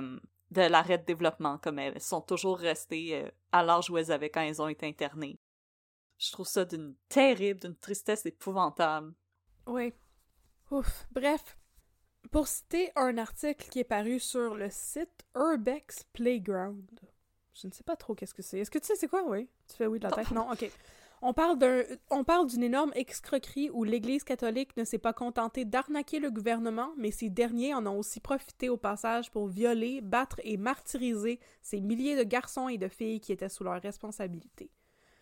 de l'arrêt de développement, comme elles sont toujours restées à l'âge où elles avaient quand elles ont été internées. Je trouve ça d'une tristesse épouvantable. Oui. Ouf. Bref. Pour citer un article qui est paru sur le site Urbex Playground. Je ne sais pas trop qu'est-ce que c'est. Est-ce que tu sais c'est quoi, oui? Tu fais oui de la tête? Non, ok. On parle d'une énorme escroquerie où l'Église catholique ne s'est pas contentée d'arnaquer le gouvernement, mais ces derniers en ont aussi profité au passage pour violer, battre et martyriser ces milliers de garçons et de filles qui étaient sous leur responsabilité.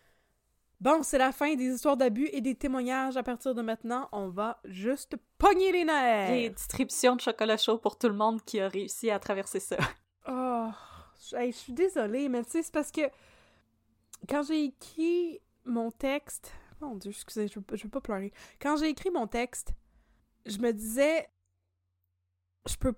Bon, c'est la fin des histoires d'abus et des témoignages. À partir de maintenant, on va juste pogner les nerfs! Les distributions de chocolat chaud pour tout le monde qui a réussi à traverser ça. Oh, je suis désolée, mais tu sais, c'est parce que quand j'ai écrit mon texte... Mon Dieu, excusez, je veux pas pleurer. Quand j'ai écrit mon texte, je me disais... Je peux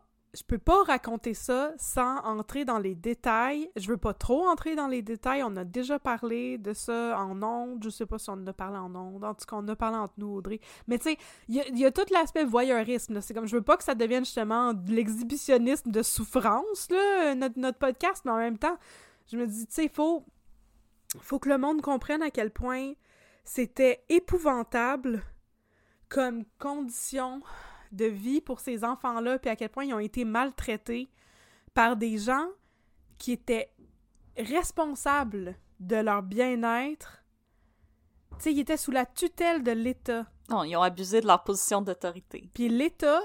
pas raconter ça sans entrer dans les détails. Je veux pas trop entrer dans les détails. On a déjà parlé de ça en ondes. Je sais pas si on en a parlé en ondes. En tout cas, on a parlé entre nous, Audrey. Mais tu sais, il y a tout l'aspect voyeurisme. Là. C'est comme, je veux pas que ça devienne justement de l'exhibitionnisme de souffrance, là, notre podcast, mais en même temps, je me dis, tu sais, faut que le monde comprenne à quel point c'était épouvantable comme condition de vie pour ces enfants-là, puis à quel point ils ont été maltraités par des gens qui étaient responsables de leur bien-être, tu sais, ils étaient sous la tutelle de l'État. Non, ils ont abusé de leur position d'autorité. Puis l'État,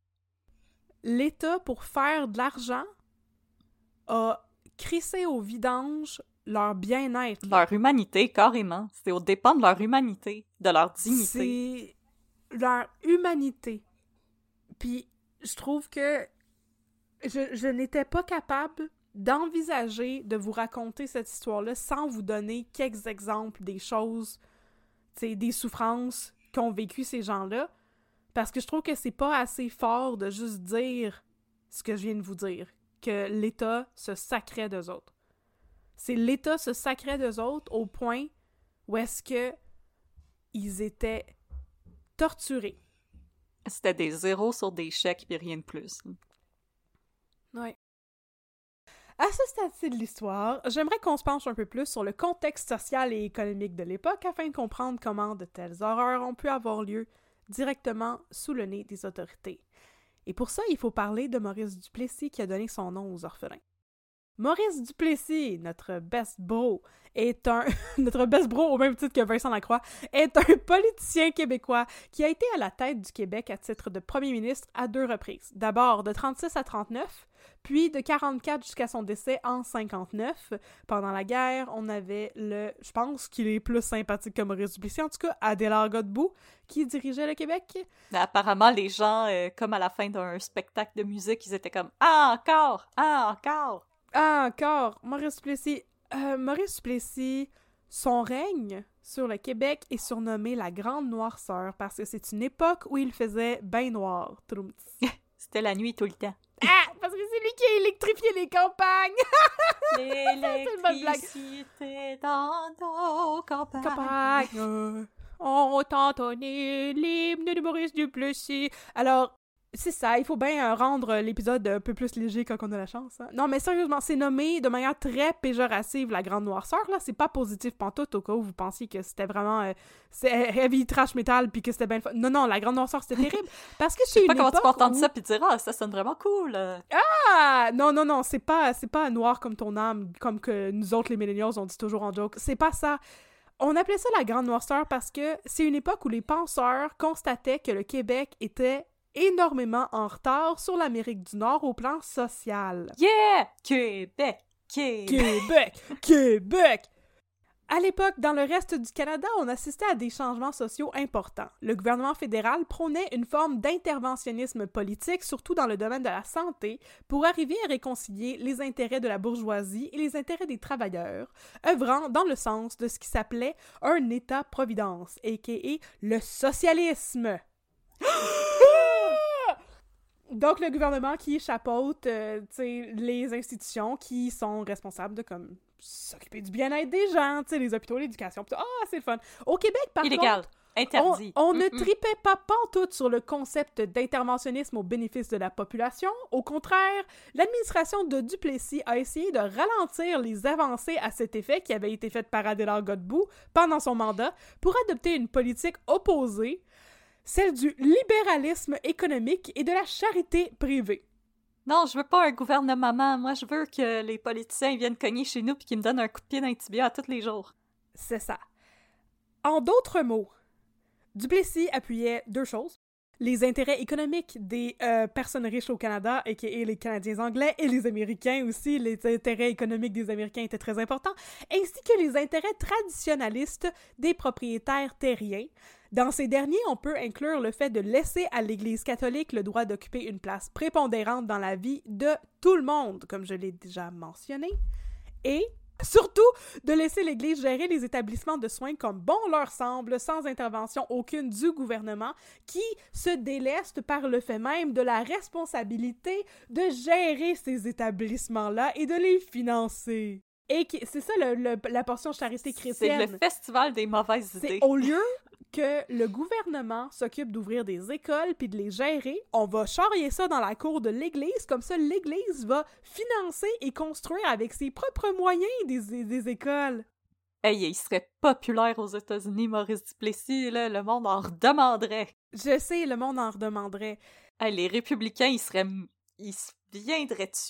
pour faire de l'argent, a crissé au vidange leur bien-être. Leur humanité, carrément. C'était aux dépens de leur humanité, de leur dignité. C'est leur humanité. Puis je trouve que je n'étais pas capable d'envisager de vous raconter cette histoire-là sans vous donner quelques exemples des choses, des souffrances qu'ont vécu ces gens-là, parce que je trouve que c'est pas assez fort de juste dire ce que je viens de vous dire, que l'État se sacrait d'eux autres. C'est l'État se sacrait d'eux autres au point où est-ce que ils étaient torturés. C'était des zéros sur des chèques et rien de plus. Ouais. À ce stade-ci de l'histoire, j'aimerais qu'on se penche un peu plus sur le contexte social et économique de l'époque afin de comprendre comment de telles horreurs ont pu avoir lieu directement sous le nez des autorités. Et pour ça, il faut parler de Maurice Duplessis qui a donné son nom aux orphelins. Maurice Duplessis, notre best bro, notre best bro au même titre que Vincent Lacroix, est un politicien québécois qui a été à la tête du Québec à titre de premier ministre à 2 reprises. D'abord de 36 à 39, puis de 44 jusqu'à son décès en 59. Pendant la guerre, on avait je pense qu'il est plus sympathique que Maurice Duplessis, en tout cas, Adélard Godbout, qui dirigeait le Québec. Mais apparemment, les gens, comme à la fin d'un spectacle de musique, ils étaient comme « Ah, encore! Ah, encore! » Ah, encore! Maurice Duplessis. Maurice Duplessis, son règne sur le Québec est surnommé la Grande Noirceur parce que c'est une époque où il faisait bien noir. C'était la nuit tout le temps. Ah! Parce que c'est lui qui a électrifié les campagnes! L'électricité dans nos campagnes. On t'entendait l'hymne de Maurice Duplessis. Alors, c'est ça, il faut bien rendre l'épisode un peu plus léger quand on a la chance. Hein? Non, mais sérieusement, c'est nommé de manière très péjorative la Grande Noirceur, là, c'est pas positif pantoute au cas où vous pensiez que c'était vraiment heavy trash metal puis que c'était bien... Non, la Grande Noirceur, c'était terrible, parce que c'est une époque Je sais pas comment tu peux entendre ça puis dire « Ah, ça sonne vraiment cool! » Ah! Non, c'est pas noir comme ton âme, comme que nous autres, les millennials, on dit toujours en joke. C'est pas ça. On appelait ça la Grande Noirceur parce que c'est une époque où les penseurs constataient que le Québec était énormément en retard sur l'Amérique du Nord au plan social. Yeah! Québec! À l'époque, dans le reste du Canada, on assistait à des changements sociaux importants. Le gouvernement fédéral prônait une forme d'interventionnisme politique, surtout dans le domaine de la santé, pour arriver à réconcilier les intérêts de la bourgeoisie et les intérêts des travailleurs, œuvrant dans le sens de ce qui s'appelait un État-providence, a.k.a. le socialisme. Donc, le gouvernement qui chapeaute les institutions qui sont responsables de s'occuper du bien-être des gens, les hôpitaux, l'éducation. C'est le fun. Au Québec, par illégal. contre, interdit. On ne tripait pas pantoute sur le concept d'interventionnisme au bénéfice de la population. Au contraire, l'administration de Duplessis a essayé de ralentir les avancées à cet effet qui avaient été faites par Adélard Godbout pendant son mandat pour adopter une politique opposée, celle du libéralisme économique et de la charité privée. Non, je veux pas un gouvernement. Moi, je veux que les politiciens viennent cogner chez nous puis qu'ils me donnent un coup de pied dans les tibias à tous les jours. C'est ça. En d'autres mots, Duplessis appuyait 2 choses. Les intérêts économiques des personnes riches au Canada, a.k.a. les Canadiens anglais, et les Américains aussi. Les intérêts économiques des Américains étaient très importants, ainsi que les intérêts traditionnalistes des propriétaires terriens. Dans ces derniers, on peut inclure le fait de laisser à l'Église catholique le droit d'occuper une place prépondérante dans la vie de tout le monde, comme je l'ai déjà mentionné, et surtout de laisser l'Église gérer les établissements de soins comme bon leur semble, sans intervention aucune du gouvernement, qui se déleste par le fait même de la responsabilité de gérer ces établissements-là et de les financer. Et c'est ça la portion charité chrétienne. C'est le festival des mauvaises idées. C'est au lieu que le gouvernement s'occupe d'ouvrir des écoles puis de les gérer, on va charrier ça dans la cour de l'Église, comme ça l'Église va financer et construire avec ses propres moyens des écoles. Hey, il serait populaire aux États-Unis, Maurice Duplessis, là, le monde en redemanderait. Je sais, le monde en redemanderait. Hey, les républicains, ils se viendraient dessus.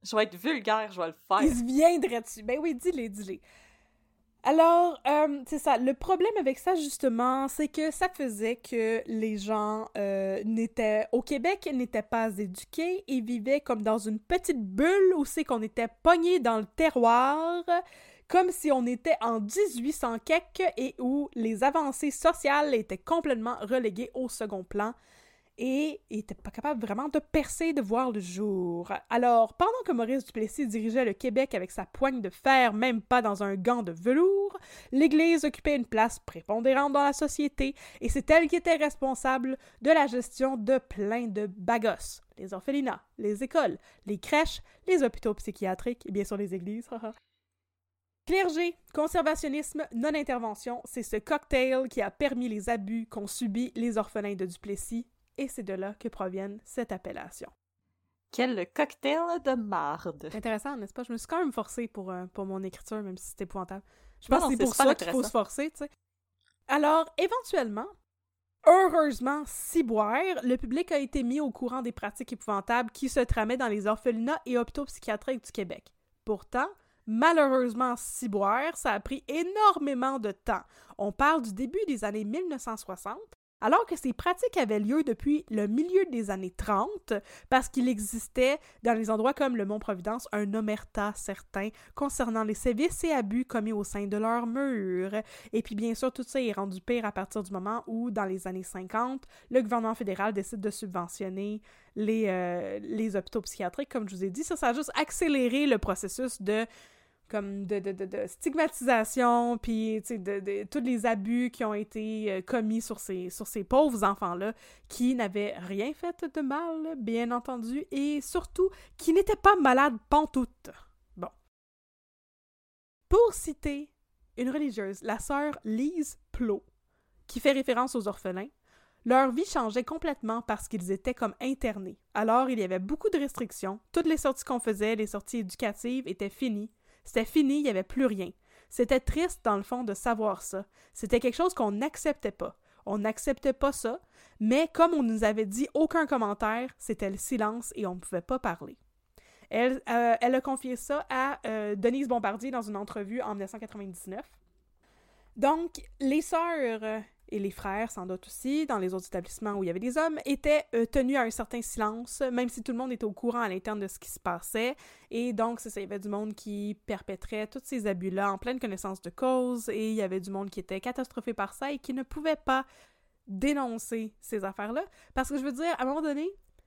Je vais être vulgaire, je vais le faire. Il se viendrait dessus. Ben oui, dis-les. Alors, c'est ça. Le problème avec ça, justement, c'est que ça faisait que les gens au Québec, n'étaient pas éduqués et vivaient comme dans une petite bulle où c'est qu'on était pognés dans le terroir, comme si on était en 1800 quelque et où les avancées sociales étaient complètement reléguées au second plan. Et il n'était pas capable vraiment de percer, de voir le jour. Alors, pendant que Maurice Duplessis dirigeait le Québec avec sa poigne de fer, même pas dans un gant de velours, l'Église occupait une place prépondérante dans la société, et c'est elle qui était responsable de la gestion de plein de bagosses. Les orphelinats, les écoles, les crèches, les hôpitaux psychiatriques, et bien sûr les églises. Clergé, conservationnisme, non-intervention, c'est ce cocktail qui a permis les abus qu'ont subis les orphelins de Duplessis, et c'est de là que proviennent cette appellation. Quel cocktail de marde! C'est intéressant, n'est-ce pas? Je me suis quand même forcée pour mon écriture, même si c'est épouvantable. Je pense que c'est pour super ça qu'il faut se forcer, tu sais. Alors, éventuellement, heureusement, ciboire, le public a été mis au courant des pratiques épouvantables qui se tramaient dans les orphelinats et hôpitaux psychiatriques du Québec. Pourtant, malheureusement, ciboire, ça a pris énormément de temps. On parle du début des années 1960, alors que ces pratiques avaient lieu depuis le milieu des années 30, parce qu'il existait dans les endroits comme le Mont-Providence un omerta certain concernant les sévices et abus commis au sein de leurs murs. Et puis bien sûr, tout ça est rendu pire à partir du moment où, dans les années 50, le gouvernement fédéral décide de subventionner les hôpitaux psychiatriques, comme je vous ai dit. Ça a juste accéléré le processus de stigmatisation, puis de tous les abus qui ont été commis sur ces pauvres enfants-là, qui n'avaient rien fait de mal, bien entendu, et surtout, qui n'étaient pas malades pantoute. Bon. Pour citer une religieuse, la sœur Lise Plot, qui fait référence aux orphelins, leur vie changeait complètement parce qu'ils étaient comme internés. Alors, il y avait beaucoup de restrictions. Toutes les sorties qu'on faisait, les sorties éducatives, étaient finies. C'était fini, il n'y avait plus rien. C'était triste, dans le fond, de savoir ça. C'était quelque chose qu'on n'acceptait pas. On n'acceptait pas ça, mais comme on nous avait dit aucun commentaire, c'était le silence et on ne pouvait pas parler. Elle a confié ça à Denise Bombardier dans une entrevue en 1999. Donc, les sœurs et les frères, sans doute aussi, dans les autres établissements où il y avait des hommes, étaient tenus à un certain silence, même si tout le monde était au courant à l'interne de ce qui se passait. Et donc, c'est ça, il y avait du monde qui perpétrait tous ces abus-là en pleine connaissance de cause, et il y avait du monde qui était catastrophé par ça et qui ne pouvait pas dénoncer ces affaires-là. Parce que je veux dire, à un moment donné,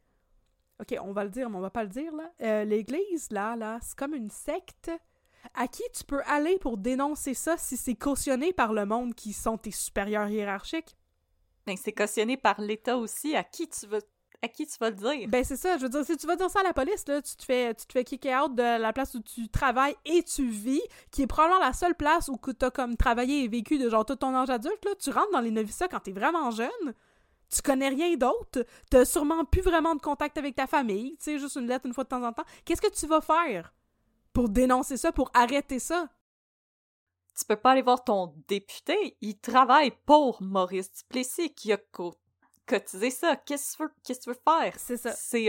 OK, on va le dire, mais on va pas le dire, là. L'Église, là, c'est comme une secte. À qui tu peux aller pour dénoncer ça si c'est cautionné par le monde qui sont tes supérieurs hiérarchiques? Ben, c'est cautionné par l'État aussi. À qui tu vas le dire? Ben, c'est ça. Je veux dire, si tu vas dire ça à la police, là, tu te fais kick out de la place où tu travailles et tu vis, qui est probablement la seule place où t'as comme travaillé et vécu de genre tout ton âge adulte, là. Tu rentres dans les noviciats quand t'es vraiment jeune. Tu connais rien d'autre. T'as sûrement plus vraiment de contact avec ta famille. Tu sais, juste une lettre une fois de temps en temps. Qu'est-ce que tu vas faire pour dénoncer ça, pour arrêter ça? Tu peux pas aller voir ton député. Il travaille pour Maurice Duplessis qui a cotisé ça. Qu'est-ce que tu veux faire? C'est ça. C'est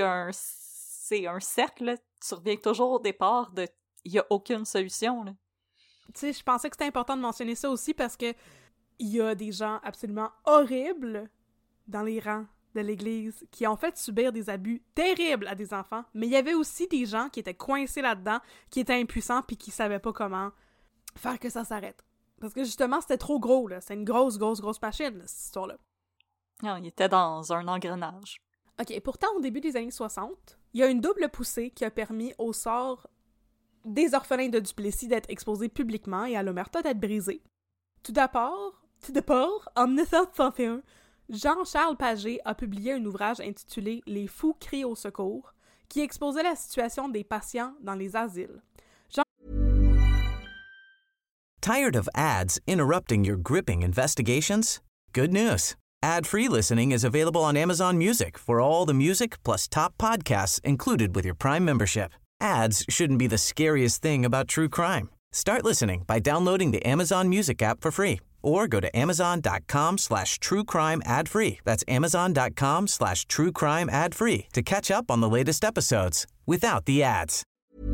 un cercle. Là. Tu reviens toujours au départ de il y a aucune solution. Là. Tu sais, je pensais que c'était important de mentionner ça aussi parce que il y a des gens absolument horribles dans les rangs de l'Église qui ont fait subir des abus terribles à des enfants, mais il y avait aussi des gens qui étaient coincés là-dedans, qui étaient impuissants puis qui savaient pas comment faire que ça s'arrête. Parce que justement, c'était trop gros, là. C'est une grosse machine, là, cette histoire-là. Non, il était dans un engrenage. OK, pourtant, au début des années 60, il y a une double poussée qui a permis au sort des orphelins de Duplessis d'être exposés publiquement et à l'omerta d'être brisés. Tout d'abord, en 1961, Jean-Charles Pagé a publié un ouvrage intitulé « Les fous crient au secours » qui exposait la situation des patients dans les asiles. Tired of ads interrupting your gripping investigations? Good news. Ad-free listening is available on Amazon Music for all the music plus top podcasts included with your Prime membership. Ads shouldn't be the scariest thing about true crime. Start listening by downloading the Amazon Music app for free or go to amazon.com/truecrime ad-free. That's amazon.com/truecrime ad-free to catch up on the latest episodes without the ads.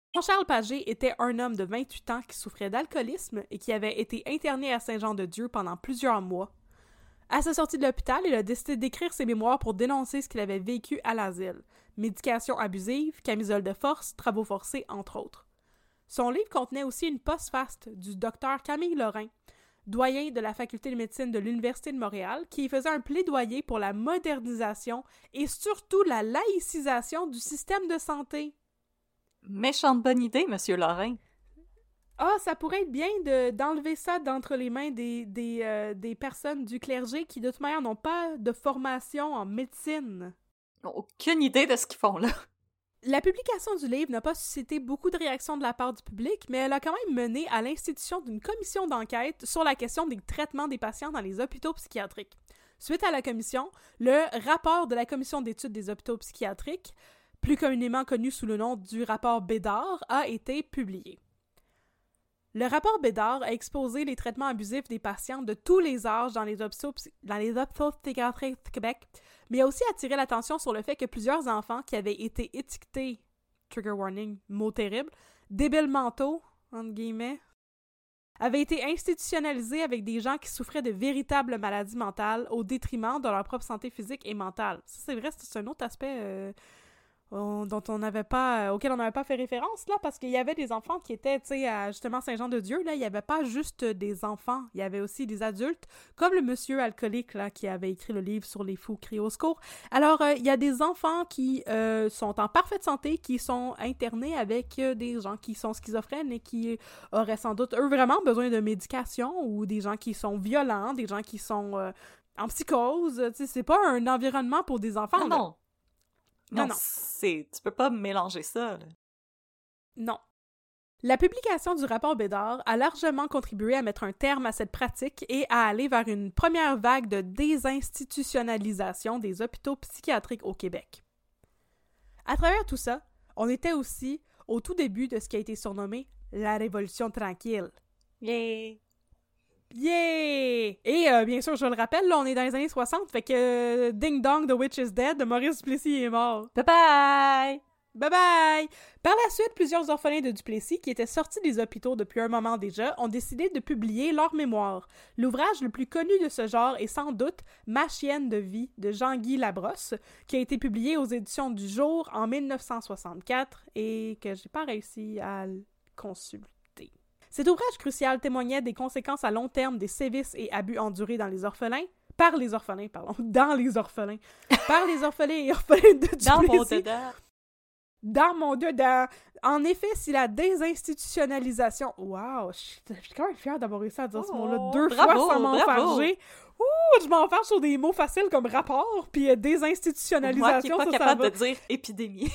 Jean-Charles Pagé était un homme de 28 ans qui souffrait d'alcoolisme et qui avait été interné à Saint-Jean-de-Dieu pendant plusieurs mois. À sa sortie de l'hôpital, il a décidé d'écrire ses mémoires pour dénoncer ce qu'il avait vécu à l'asile. Médication abusive, camisole de force, travaux forcés, entre autres. Son livre contenait aussi une postface du docteur Camille Lorrain, doyen de la faculté de médecine de l'Université de Montréal, qui faisait un plaidoyer pour la modernisation et surtout la laïcisation du système de santé. Méchante bonne idée, Monsieur Lorrain. Ah, ça pourrait être bien d'enlever ça d'entre les mains des personnes du clergé qui, de toute manière, n'ont pas de formation en médecine. Ils n'ont aucune idée de ce qu'ils font là. La publication du livre n'a pas suscité beaucoup de réactions de la part du public, mais elle a quand même mené à l'institution d'une commission d'enquête sur la question des traitements des patients dans les hôpitaux psychiatriques. Suite à la commission, le rapport de la commission d'études des hôpitaux psychiatriques, plus communément connu sous le nom du rapport Bédard, a été publié. Le rapport Bédard a exposé les traitements abusifs des patients de tous les âges dans les hôpitaux psychiatriques du Québec, mais a aussi attiré l'attention sur le fait que plusieurs enfants qui avaient été étiquetés, trigger warning, mot terrible, débiles mentaux, entre guillemets, avaient été institutionnalisés avec des gens qui souffraient de véritables maladies mentales au détriment de leur propre santé physique et mentale. Ça, c'est vrai, c'est un autre aspect auquel on n'avait pas fait référence, là, parce qu'il y avait des enfants qui étaient, tu sais, à justement Saint-Jean-de-Dieu, là, il n'y avait pas juste des enfants, il y avait aussi des adultes, comme le monsieur alcoolique, là, qui avait écrit le livre sur les fous cris au secours. Alors, il y a des enfants qui sont en parfaite santé, qui sont internés avec des gens qui sont schizophrènes et qui auraient sans doute, eux, vraiment besoin de médication, ou des gens qui sont violents, des gens qui sont en psychose, tu sais, c'est pas un environnement pour des enfants, là. Non. Non, tu peux pas mélanger ça, là. Non. La publication du rapport Bédard a largement contribué à mettre un terme à cette pratique et à aller vers une première vague de désinstitutionnalisation des hôpitaux psychiatriques au Québec. À travers tout ça, on était aussi au tout début de ce qui a été surnommé la Révolution tranquille. Yeah! Yeah! Et bien sûr, je le rappelle, là, on est dans les années 60, fait que Ding Dong, The Witch is Dead, de Maurice Duplessis est mort. Bye bye! Bye bye! Par la suite, plusieurs orphelins de Duplessis, qui étaient sortis des hôpitaux depuis un moment déjà, ont décidé de publier leurs mémoires. L'ouvrage le plus connu de ce genre est sans doute Ma chienne de vie de Jean-Guy Labrosse, qui a été publié aux éditions du Jour en 1964 et que j'ai pas réussi à consulter. Cet ouvrage crucial témoignait des conséquences à long terme des sévices et abus endurés dans les orphelins, par les orphelins et orphelins de Duplessis. Dans mon dedans. Dans mon dedans. En effet, si la désinstitutionnalisation... Wow, je suis quand même fière d'avoir réussi à dire ce mot-là deux fois sans m'enfarger. Ouh, je m'enfarge sur des mots faciles comme rapport, puis désinstitutionnalisation. Moi qui n'est pas capable de dire épidémie.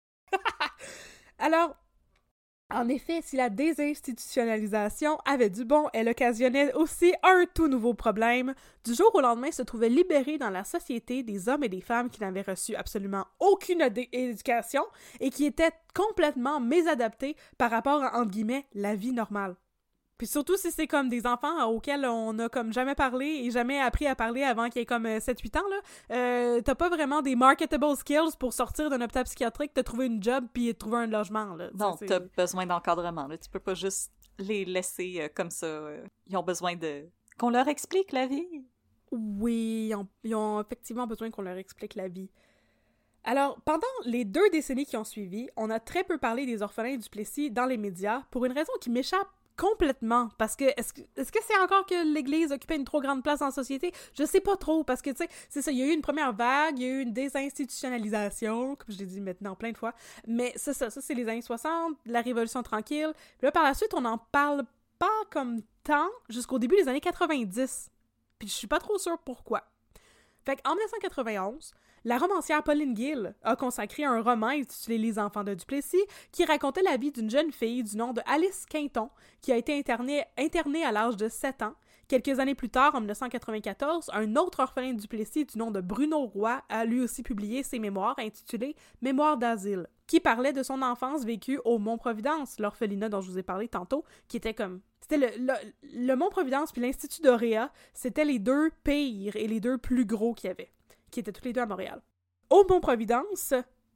Alors... En effet, si la désinstitutionnalisation avait du bon, elle occasionnait aussi un tout nouveau problème. Du jour au lendemain se trouvaient libérés dans la société des hommes et des femmes qui n'avaient reçu absolument aucune éducation et qui étaient complètement mésadaptés par rapport à, entre guillemets, la vie normale. Puis surtout si c'est comme des enfants auxquels on a comme jamais parlé et jamais appris à parler avant qu'il y ait comme 7-8 ans, là, t'as pas vraiment des marketable skills pour sortir d'un hôpital psychiatrique, te trouver une job puis trouver un logement, là. Non, t'as besoin d'encadrement, là. Tu peux pas juste les laisser comme ça. Ils ont besoin qu'on leur explique la vie. Oui, ils ont effectivement besoin qu'on leur explique la vie. Alors, pendant les 2 décennies qui ont suivi, on a très peu parlé des orphelins du Duplessis dans les médias pour une raison qui m'échappe complètement, parce que est-ce que c'est encore que l'Église occupait une trop grande place en société? Je sais pas trop, parce que, tu sais, c'est ça, il y a eu une première vague, il y a eu une désinstitutionnalisation, comme je l'ai dit maintenant plein de fois, mais ça c'est les années 60, la Révolution tranquille, puis là, par la suite, on n'en parle pas comme tant jusqu'au début des années 90, puis je suis pas trop sûre pourquoi. Fait qu'en 1991, la romancière Pauline Guil a consacré un roman intitulé Les enfants de Duplessis qui racontait la vie d'une jeune fille du nom de Alice Quinton qui a été internée à l'âge de 7 ans. Quelques années plus tard, en 1994, un autre orphelin de Duplessis du nom de Bruno Roy a lui aussi publié ses mémoires intitulées « Mémoires d'asile » qui parlait de son enfance vécue au Mont-Providence, l'orphelinat dont je vous ai parlé tantôt, qui était comme... C'était le Mont-Providence puis l'Institut d'Oréa, c'était les 2 pires et les 2 plus gros qu'il y avait, qui étaient tous les 2 à Montréal. Au Mont-Providence,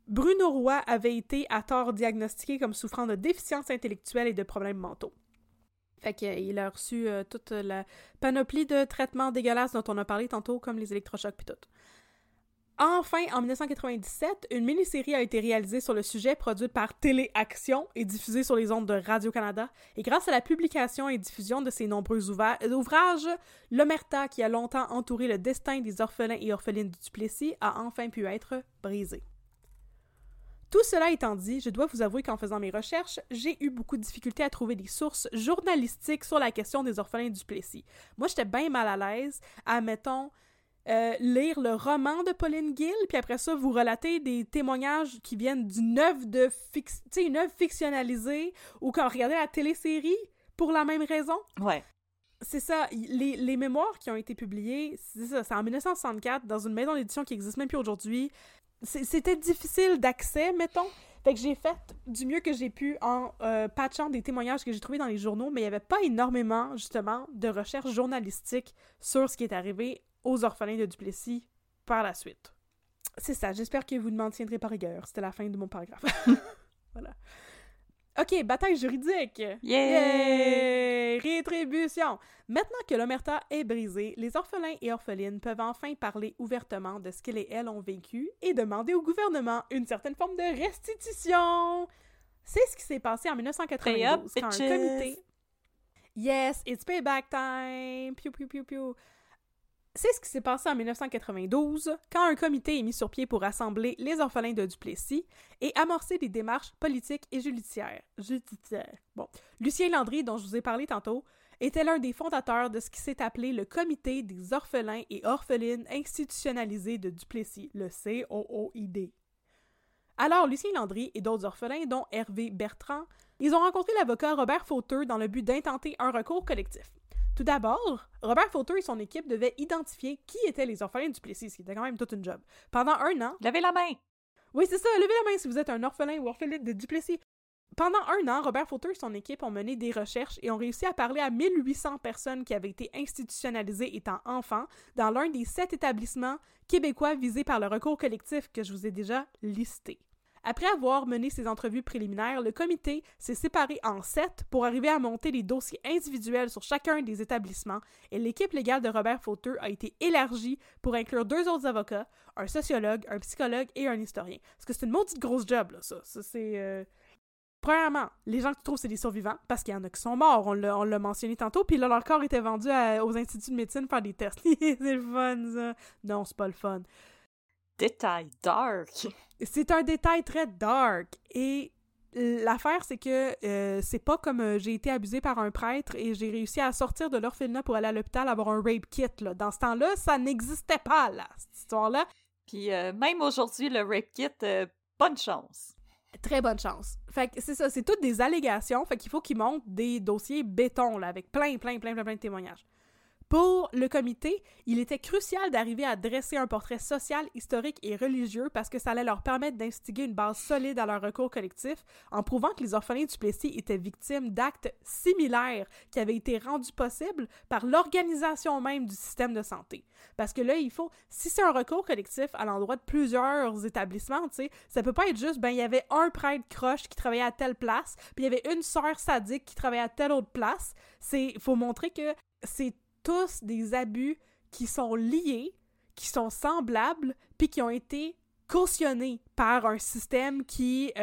Bruno Roy avait été à tort diagnostiqué comme souffrant de déficience intellectuelle et de problèmes mentaux. Fait qu'il a reçu toute la panoplie de traitements dégueulasses dont on a parlé tantôt, comme les électrochocs pis tout. Enfin, en 1997, une mini-série a été réalisée sur le sujet, produite par Téléaction et diffusée sur les ondes de Radio-Canada. Et grâce à la publication et diffusion de ces nombreux ouvrages, l'omerta qui a longtemps entouré le destin des orphelins et orphelines du Duplessis a enfin pu être brisé. Tout cela étant dit, je dois vous avouer qu'en faisant mes recherches, j'ai eu beaucoup de difficultés à trouver des sources journalistiques sur la question des orphelins du Duplessis. Moi, j'étais bien mal à l'aise à, mettons, lire le roman de Pauline Guil, puis après ça, vous relater des témoignages qui viennent d'une œuvre une œuvre fictionnalisée, ou quand regardez la télésérie pour la même raison. Ouais. C'est ça, les mémoires qui ont été publiées, c'est en 1964, dans une maison d'édition qui n'existe même plus aujourd'hui. C'était difficile d'accès, mettons. Fait que j'ai fait du mieux que j'ai pu en patchant des témoignages que j'ai trouvés dans les journaux, mais il n'y avait pas énormément, justement, de recherches journalistiques sur ce qui est arrivé aux orphelins de Duplessis par la suite. C'est ça, j'espère que vous ne m'en tiendrez pas rigueur. C'était la fin de mon paragraphe. Voilà. OK, bataille juridique! Yeah! Rétribution! Maintenant que l'omerta est brisée, les orphelins et orphelines peuvent enfin parler ouvertement de ce qu'ils et elles ont vécu et demander au gouvernement une certaine forme de restitution! C'est ce qui s'est passé en 1992 quand un comité... Yes, it's payback time! Piou, piou, piou, piou! C'est ce qui s'est passé en 1992, quand un comité est mis sur pied pour rassembler les orphelins de Duplessis et amorcer des démarches politiques et judiciaires. Bon. Lucien Landry, dont je vous ai parlé tantôt, était l'un des fondateurs de ce qui s'est appelé le Comité des orphelins et orphelines institutionnalisés de Duplessis, le COOID. Alors, Lucien Landry et d'autres orphelins, dont Hervé Bertrand, ils ont rencontré l'avocat Robert Fauteux dans le but d'intenter un recours collectif. Tout d'abord, Robert Fauteux et son équipe devaient identifier qui étaient les orphelins du Duplessis, ce qui était quand même toute une job. Pendant 1 an... Levez la main! Oui, c'est ça, levez la main si vous êtes un orphelin ou orpheline de Duplessis. Pendant 1 an, Robert Fauteux et son équipe ont mené des recherches et ont réussi à parler à 1800 personnes qui avaient été institutionnalisées étant enfants dans l'un des 7 établissements québécois visés par le recours collectif que je vous ai déjà listé. Après avoir mené ces entrevues préliminaires, le comité s'est séparé en 7 pour arriver à monter des dossiers individuels sur chacun des établissements et l'équipe légale de Robert Fauteux a été élargie pour inclure 2 autres avocats, un sociologue, un psychologue et un historien. Parce que c'est une maudite grosse job, là, ça. Ça c'est... Premièrement, les gens que tu trouves, c'est des survivants, parce qu'il y en a qui sont morts, on l'a mentionné tantôt, puis là, leur corps était vendu aux instituts de médecine faire des tests. C'est le fun, ça. Non, c'est pas le fun. Détail dark! C'est un détail très dark, et l'affaire, c'est que c'est pas comme j'ai été abusée par un prêtre et j'ai réussi à sortir de l'orphelinat pour aller à l'hôpital avoir un rape kit, là. Dans ce temps-là, ça n'existait pas, là, cette histoire-là. Puis même aujourd'hui, le rape kit, bonne chance! Très bonne chance. Fait que c'est ça, c'est toutes des allégations, fait qu'il faut qu'ils montent des dossiers béton, là, avec plein de témoignages. Pour le comité, il était crucial d'arriver à dresser un portrait social, historique et religieux parce que ça allait leur permettre d'instiguer une base solide à leur recours collectif en prouvant que les orphelins du Duplessis étaient victimes d'actes similaires qui avaient été rendus possibles par l'organisation même du système de santé. Parce que là, il faut, si c'est un recours collectif à l'endroit de plusieurs établissements, tu sais, ça peut pas être juste, il y avait un prêtre croche qui travaillait à telle place, puis il y avait une sœur sadique qui travaillait à telle autre place. Faut montrer que c'est tous des abus qui sont liés, qui sont semblables, puis qui ont été cautionnés par un système qui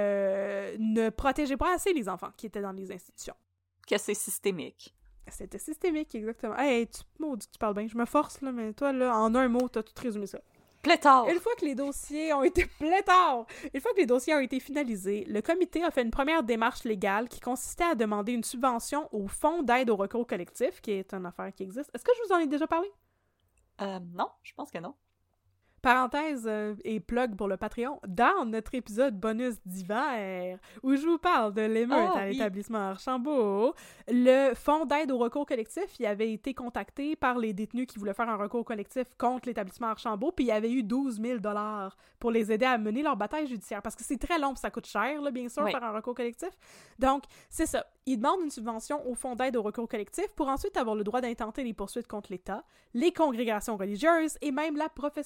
ne protégeait pas assez les enfants qui étaient dans les institutions. Que c'est systémique. C'était systémique, exactement. Hey, tu parles bien. Je me force, là, mais toi, là, en un mot, t'as tout résumé ça. Pléthore! Une fois que les dossiers ont été finalisés, le comité a fait une première démarche légale qui consistait à demander une subvention au Fonds d'aide au recours collectif, qui est une affaire qui existe. Est-ce que je vous en ai déjà parlé? Non, je pense que non. Parenthèse et plug pour le Patreon, dans notre épisode bonus d'hiver, où je vous parle de l'émeute à l'établissement Archambault, le Fonds d'aide au recours collectif, il avait été contacté par les détenus qui voulaient faire un recours collectif contre l'établissement Archambault, puis il y avait eu 12 000 $ pour les aider à mener leur bataille judiciaire, parce que c'est très long, puis ça coûte cher, là, bien sûr, faire un recours collectif. Donc, c'est ça. Ils demandent une subvention au Fonds d'aide au recours collectif pour ensuite avoir le droit d'intenter les poursuites contre l'État, les congrégations religieuses et même la profession médicale.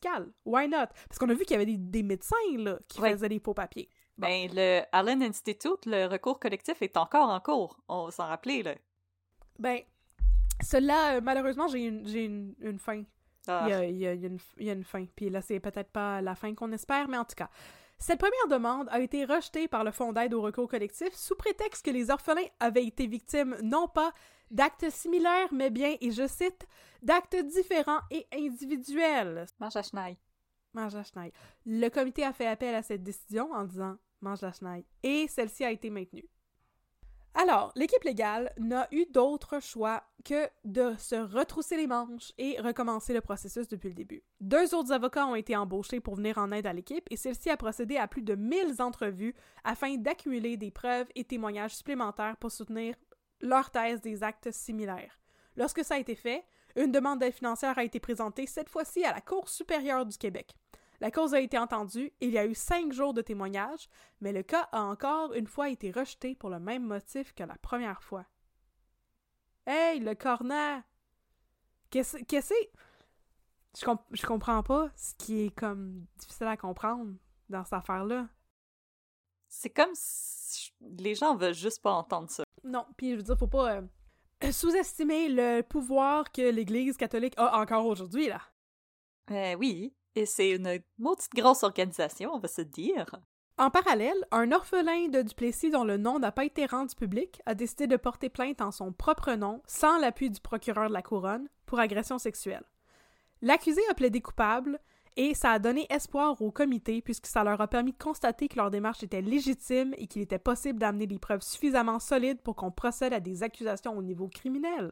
médical. Why not? Parce qu'on a vu qu'il y avait des médecins là, qui faisaient des faux papiers. Bon. Ben, le Allen Institute, le recours collectif est encore en cours. On va s'en rappeler, là. Ben, cela, malheureusement, j'ai une fin. Ah. Il y a une fin. Puis là, c'est peut-être pas la fin qu'on espère, mais en tout cas. Cette première demande a été rejetée par le Fonds d'aide au recours collectif sous prétexte que les orphelins avaient été victimes non pas d'actes similaires, mais bien, et je cite, d'actes différents et individuels. Mange la chenille. Mange la chenille. Le comité a fait appel à cette décision en disant « mange la chenille » et celle-ci a été maintenue. Alors, l'équipe légale n'a eu d'autre choix que de se retrousser les manches et recommencer le processus depuis le début. 2 autres avocats ont été embauchés pour venir en aide à l'équipe et celle-ci a procédé à plus de 1000 entrevues afin d'accumuler des preuves et témoignages supplémentaires pour soutenir leur thèse des actes similaires. Lorsque ça a été fait, une demande d'aide financière a été présentée cette fois-ci à la Cour supérieure du Québec. La cause a été entendue, il y a eu 5 jours de témoignages, mais le cas a encore une fois été rejeté pour le même motif que la première fois. Hey, le cornet! Qu'est-ce que c'est? Je comprends pas ce qui est comme difficile à comprendre dans cette affaire-là. C'est comme si les gens veulent juste pas entendre ça. Non, puis je veux dire, faut pas sous-estimer le pouvoir que l'Église catholique a encore aujourd'hui, là. Oui, et c'est une maudite grosse organisation, on va se dire. En parallèle, un orphelin de Duplessis dont le nom n'a pas été rendu public a décidé de porter plainte en son propre nom, sans l'appui du procureur de la Couronne, pour agression sexuelle. L'accusé a plaidé coupable et ça a donné espoir au comité puisque ça leur a permis de constater que leur démarche était légitime et qu'il était possible d'amener des preuves suffisamment solides pour qu'on procède à des accusations au niveau criminel.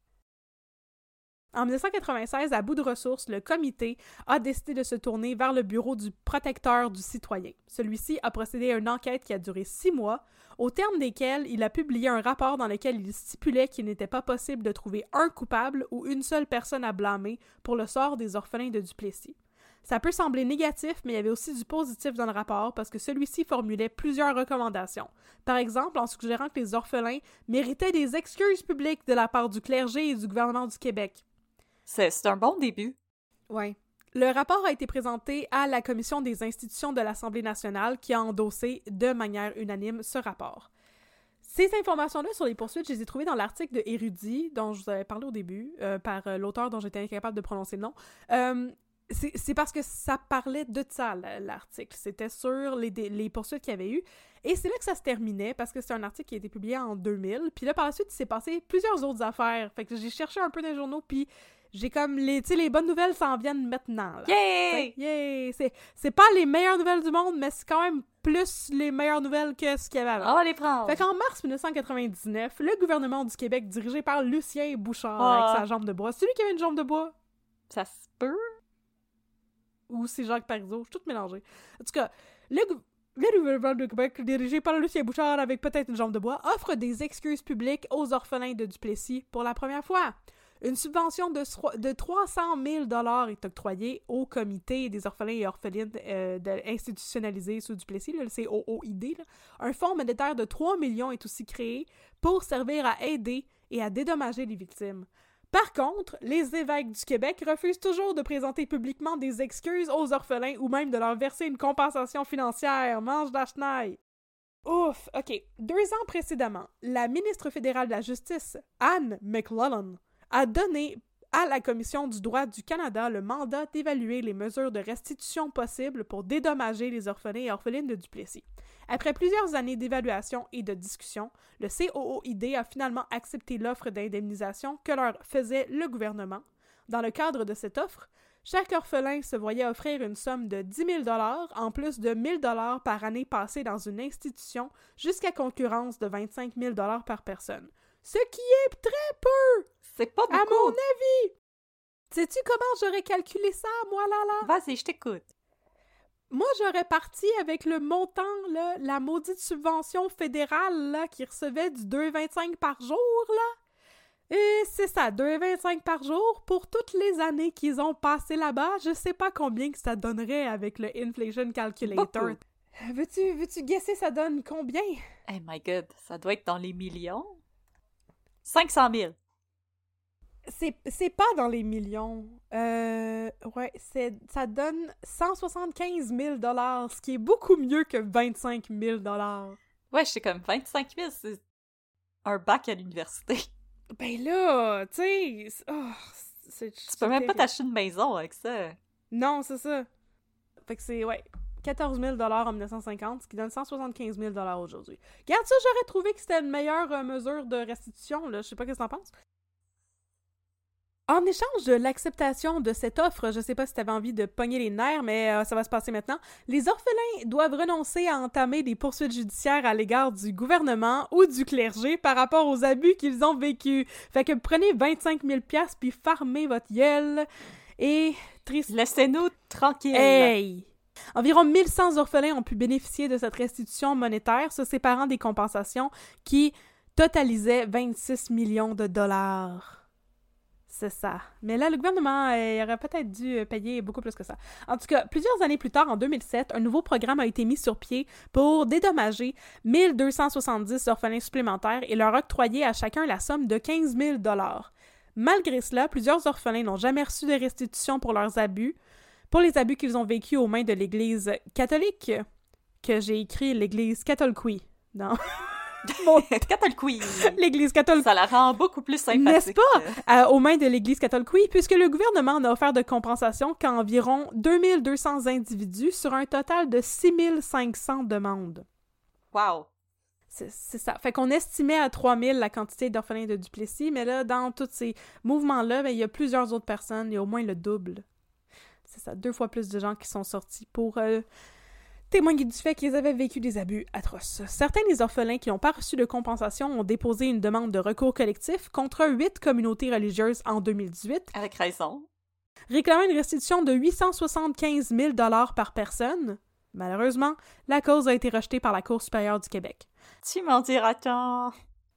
En 1996, à bout de ressources, le comité a décidé de se tourner vers le bureau du protecteur du citoyen. Celui-ci a procédé à une enquête qui a duré 6 mois, au terme desquels il a publié un rapport dans lequel il stipulait qu'il n'était pas possible de trouver un coupable ou une seule personne à blâmer pour le sort des orphelins de Duplessis. Ça peut sembler négatif, mais il y avait aussi du positif dans le rapport parce que celui-ci formulait plusieurs recommandations. Par exemple, en suggérant que les orphelins méritaient des excuses publiques de la part du clergé et du gouvernement du Québec. C'est un bon début. Oui. Le rapport a été présenté à la Commission des institutions de l'Assemblée nationale qui a endossé de manière unanime ce rapport. Ces informations-là sur les poursuites, je les ai trouvées dans l'article de Érudit, dont je vous avais parlé au début, par l'auteur dont j'étais incapable de prononcer le nom. C'est parce que ça parlait de ça, l'article. C'était sur les poursuites qu'il y avait eu. Et c'est là que ça se terminait, parce que c'est un article qui a été publié en 2000. Puis là, par la suite, il s'est passé plusieurs autres affaires. Fait que j'ai cherché un peu dans les journaux, puis j'ai comme, les bonnes nouvelles s'en viennent maintenant. Là. Yay! Yay! C'est pas les meilleures nouvelles du monde, mais c'est quand même plus les meilleures nouvelles que ce qu'il y avait avant. On va les prendre! Fait qu'en mars 1999, le gouvernement du Québec, dirigé par Lucien Bouchard, avec sa jambe de bois. C'est lui qui avait une jambe de bois? Ça se peut? Ou c'est Jacques Parizeau, je suis toute mélangée. En tout cas, le gouvernement du Québec, dirigé par Lucien Bouchard avec peut-être une jambe de bois, offre des excuses publiques aux orphelins de Duplessis pour la première fois. Une subvention de 300 000 $ est octroyée au comité des orphelins et orphelines institutionnalisés sous Duplessis, le COOID. Là. Un fonds monétaire de 3 millions est aussi créé pour servir à aider et à dédommager les victimes. Par contre, les évêques du Québec refusent toujours de présenter publiquement des excuses aux orphelins ou même de leur verser une compensation financière. Mange la chenille! Ouf! OK. 2 ans précédemment, la ministre fédérale de la Justice, Anne McLellan, a donné à la Commission du droit du Canada le mandat d'évaluer les mesures de restitution possibles pour dédommager les orphelins et orphelines de Duplessis. Après plusieurs années d'évaluation et de discussion, le COOID a finalement accepté l'offre d'indemnisation que leur faisait le gouvernement. Dans le cadre de cette offre, chaque orphelin se voyait offrir une somme de 10 000 $ en plus de 1 000 $ par année passée dans une institution jusqu'à concurrence de 25 000 $ par personne. Ce qui est très peu! C'est pas beaucoup! À mon avis! Sais-tu comment j'aurais calculé ça, moi, là? Vas-y, je t'écoute. Moi, j'aurais parti avec le montant, là, la maudite subvention fédérale, là, qui recevait du 2,25 par jour, là. Et c'est ça, 2,25 par jour pour toutes les années qu'ils ont passé là-bas. Je sais pas combien que ça donnerait avec le Inflation Calculator. Veux-tu guesser ça donne combien? Oh my god, ça doit être dans les millions? 500 000. C'est pas dans les millions. Ouais, ça donne 175 000 $, ce qui est beaucoup mieux que 25 000 $. Ouais, je sais comme 25 000, c'est un bac à l'université. Ben là, tu sais... Tu peux même pas t'acheter une maison avec ça. Non, c'est ça. Fait que c'est, ouais, 14 000 $ en 1950, ce qui donne 175 000 $ aujourd'hui. Regarde ça, j'aurais trouvé que c'était une meilleure mesure de restitution, là. Je sais pas qu'est-ce que t'en penses. En échange de l'acceptation de cette offre, je sais pas si t'avais envie de pogner les nerfs, mais ça va se passer maintenant, les orphelins doivent renoncer à entamer des poursuites judiciaires à l'égard du gouvernement ou du clergé par rapport aux abus qu'ils ont vécus. Fait que prenez 25 000 $ puis farmez votre gueule et... Laissez-nous tranquilles! Hey! Environ 1100 orphelins ont pu bénéficier de cette restitution monétaire, se séparant des compensations qui totalisaient 26 millions de $. C'est ça. Mais là, le gouvernement aurait peut-être dû payer beaucoup plus que ça. En tout cas, plusieurs années plus tard, en 2007, un nouveau programme a été mis sur pied pour dédommager 1270 orphelins supplémentaires et leur octroyer à chacun la somme de 15 000 $. Malgré cela, plusieurs orphelins n'ont jamais reçu de restitution pour leurs abus, pour les abus qu'ils ont vécus aux mains de l'Église catholique, que j'ai écrit l'Église catholique. Non. Catholique. L'Église catholique. Ça la rend beaucoup plus sympathique. N'est-ce pas? Aux mains de l'Église catholique, puisque le gouvernement n'a offert de compensation qu'à environ 2200 individus sur un total de 6500 demandes. Wow! C'est ça. Fait qu'on estimait à 3000 la quantité d'orphelins de Duplessis, mais là, dans tous ces mouvements-là, ben, il y a plusieurs autres personnes, il y a au moins le double. C'est ça, 2 fois plus de gens qui sont sortis pour témoigner du fait qu'ils avaient vécu des abus atroces. Certains des orphelins qui n'ont pas reçu de compensation ont déposé une demande de recours collectif contre 8 communautés religieuses en 2018. Avec raison. Réclamant une restitution de 875 000 $ par personne. Malheureusement, la cause a été rejetée par la Cour supérieure du Québec. Tu m'en diras tant.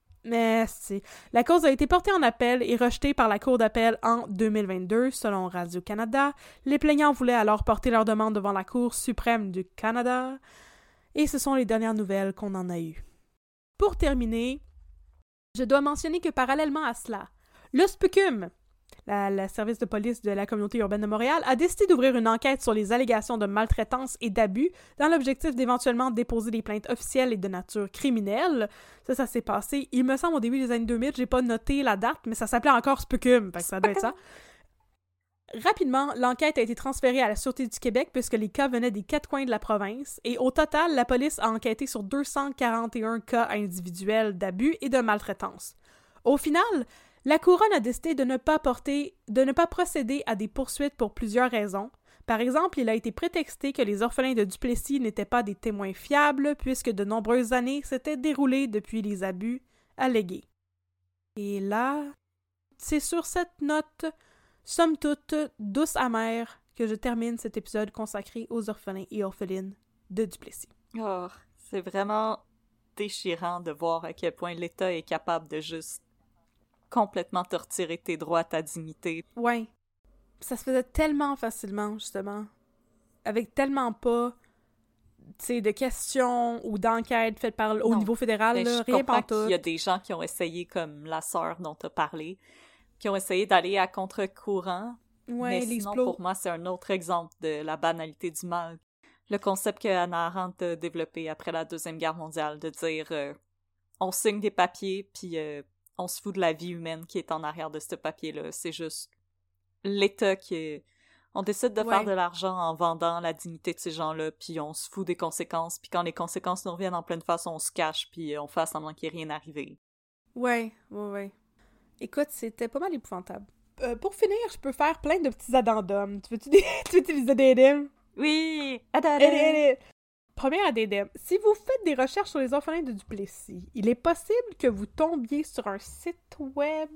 Merci. La cause a été portée en appel et rejetée par la Cour d'appel en 2022, selon Radio-Canada. Les plaignants voulaient alors porter leur demande devant la Cour suprême du Canada. Et ce sont les dernières nouvelles qu'on en a eues. Pour terminer, je dois mentionner que parallèlement à cela, le SPUCUM, le service de police de la communauté urbaine de Montréal, a décidé d'ouvrir une enquête sur les allégations de maltraitance et d'abus dans l'objectif d'éventuellement déposer des plaintes officielles et de nature criminelle. Ça s'est passé, il me semble, au début des années 2000, j'ai pas noté la date, mais ça s'appelait encore SPUCUM, fait que ça doit être ça. Rapidement, l'enquête a été transférée à la Sûreté du Québec puisque les cas venaient des 4 coins de la province et au total, la police a enquêté sur 241 cas individuels d'abus et de maltraitance. Au final, la Couronne a décidé de ne pas procéder à des poursuites pour plusieurs raisons. Par exemple, il a été prétexté que les orphelins de Duplessis n'étaient pas des témoins fiables puisque de nombreuses années s'étaient déroulées depuis les abus allégués. Et là, c'est sur cette note, somme toute douce amère, que je termine cet épisode consacré aux orphelins et orphelines de Duplessis. Oh, c'est vraiment déchirant de voir à quel point l'État est capable de juste complètement te retirer tes droits, ta dignité. Ouais. Ça se faisait tellement facilement, justement. Avec tellement pas, tu sais, de questions ou d'enquêtes faites au niveau fédéral, là, rien pantoute. Il y a des gens qui ont essayé, comme la sœur dont tu as parlé, qui ont essayé d'aller à contre-courant. Ouais, mais sinon, pour moi, c'est un autre exemple de la banalité du mal. Le concept que Hannah Arendt a développé après la Deuxième Guerre mondiale, de dire on signe des papiers, puis on se fout de la vie humaine qui est en arrière de ce papier-là. C'est juste l'État qui... On décide de faire de l'argent en vendant la dignité de ces gens-là, puis on se fout des conséquences, puis quand les conséquences nous reviennent en pleine face, on se cache, puis on fait semblant qu'il n'y ait rien arrivé. Ouais. Écoute, c'était pas mal épouvantable. Pour finir, je peux faire plein de petits addendums. Tu veux-tu les addendums? Oui! Addendum! Premier addendum. Si vous faites des recherches sur les orphelins de Duplessis, il est possible que vous tombiez sur un site web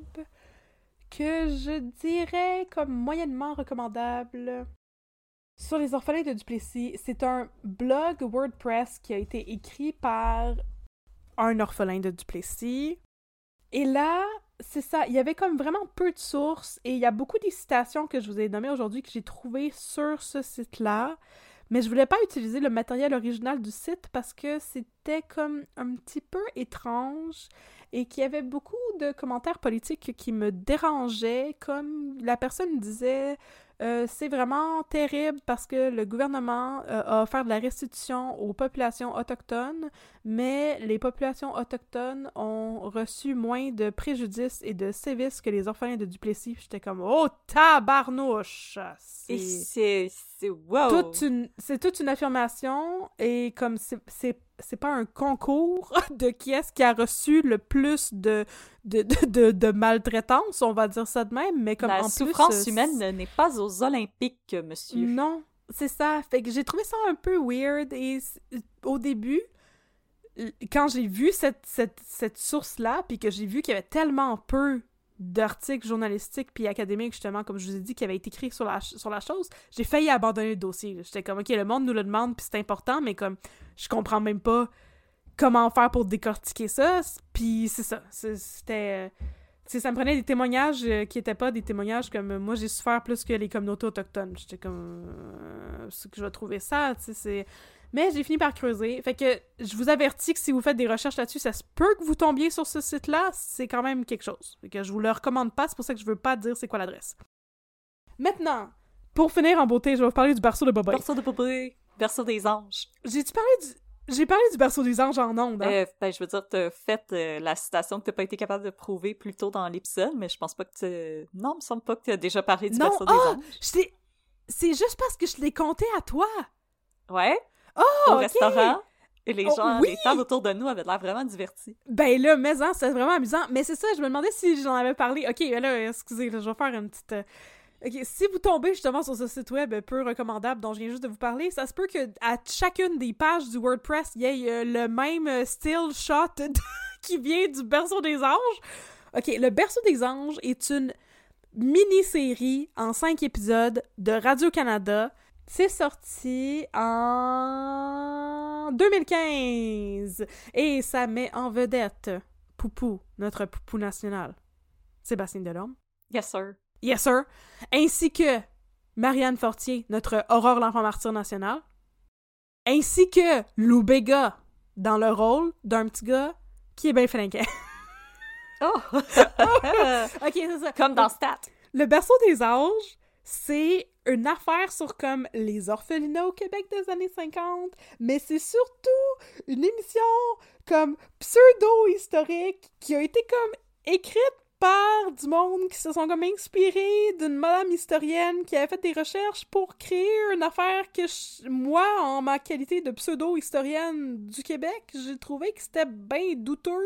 que je dirais comme moyennement recommandable. Sur les orphelins de Duplessis, c'est un blog WordPress qui a été écrit par un orphelin de Duplessis. Et là, c'est ça, il y avait comme vraiment peu de sources et il y a beaucoup des citations que je vous ai nommées aujourd'hui que j'ai trouvées sur ce site-là. Mais je voulais pas utiliser le matériel original du site parce que c'était comme un petit peu étrange. et qu'il y avait beaucoup de commentaires politiques qui me dérangeaient, comme la personne disait c'est vraiment terrible parce que le gouvernement a offert de la restitution aux populations autochtones, mais les populations autochtones ont reçu moins de préjudices et de sévices que les orphelins de Duplessis. J'étais comme « Oh, tabarnouche! » C'est wow! C'est toute une affirmation, et comme c'est pas un concours de qui est-ce qui a reçu le plus de maltraitance, on va dire ça de même, mais comme la en souffrance plus, humaine n'est pas aux Olympiques, monsieur. Non, c'est ça. Fait que j'ai trouvé ça un peu weird, et au début, quand j'ai vu cette source-là, puis que j'ai vu qu'il y avait tellement peu d'articles journalistiques puis académiques, justement, comme je vous ai dit, qui avaient été écrits sur la chose, j'ai failli abandonner le dossier. J'étais comme, OK, le monde nous le demande, puis c'est important, mais comme, je comprends même pas comment faire pour décortiquer ça, puis c'est ça. C'était... ça me prenait des témoignages qui étaient pas des témoignages comme moi j'ai souffert plus que les communautés autochtones. J'étais comme c'est que je vais trouver ça, tu sais, c'est... Mais j'ai fini par creuser. Fait que je vous avertis que si vous faites des recherches là-dessus, ça se peut que vous tombiez sur ce site-là, c'est quand même quelque chose. Fait que je vous le recommande pas, c'est pour ça que je veux pas dire c'est quoi l'adresse. Maintenant, pour finir en beauté, je vais vous parler du berceau de Boboy. Berceau de Boboy, berceau des anges. J'ai parlé du berceau des anges en ondes, hein? Ben, je veux dire, t'as fait la citation que t'as pas été capable de prouver plus tôt dans l'épisode, mais je pense pas que tu... Non, il me semble pas que tu as déjà parlé du berceau des anges. C'est juste parce que je l'ai compté à toi! Ouais? Oh, au okay. Restaurant, et les gens, oui. les tables autour de nous avaient l'air vraiment divertis. Ben là, mais hein, c'était vraiment amusant. Mais c'est ça, je me demandais si j'en avais parlé. Ok, là, excusez, là, je vais faire une petite... Ok, si vous tombez justement sur ce site web peu recommandable dont je viens juste de vous parler, ça se peut que à chacune des pages du WordPress, il y ait le même still shot qui vient du berceau des anges. Ok, le berceau des anges est une mini-série en 5 épisodes de Radio-Canada. C'est sorti en 2015 et ça met en vedette Poupou, notre Poupou national, Sébastien Delorme. Yes, sir. Yes, sir. Ainsi que Marianne Fortier, notre Aurore l'enfant martyr national. Ainsi que Lou Béga, dans le rôle d'un petit gars qui est bien flinquant. Oh! Ok, c'est ça. Comme dans Stat. Le berceau des anges, c'est une affaire sur comme les orphelinats au Québec des années 50, mais c'est surtout une émission comme pseudo-historique qui a été comme écrite par du monde qui se sont comme inspirés d'une madame historienne qui avait fait des recherches pour créer une affaire que moi, en ma qualité de pseudo-historienne du Québec, j'ai trouvé que c'était bien douteux.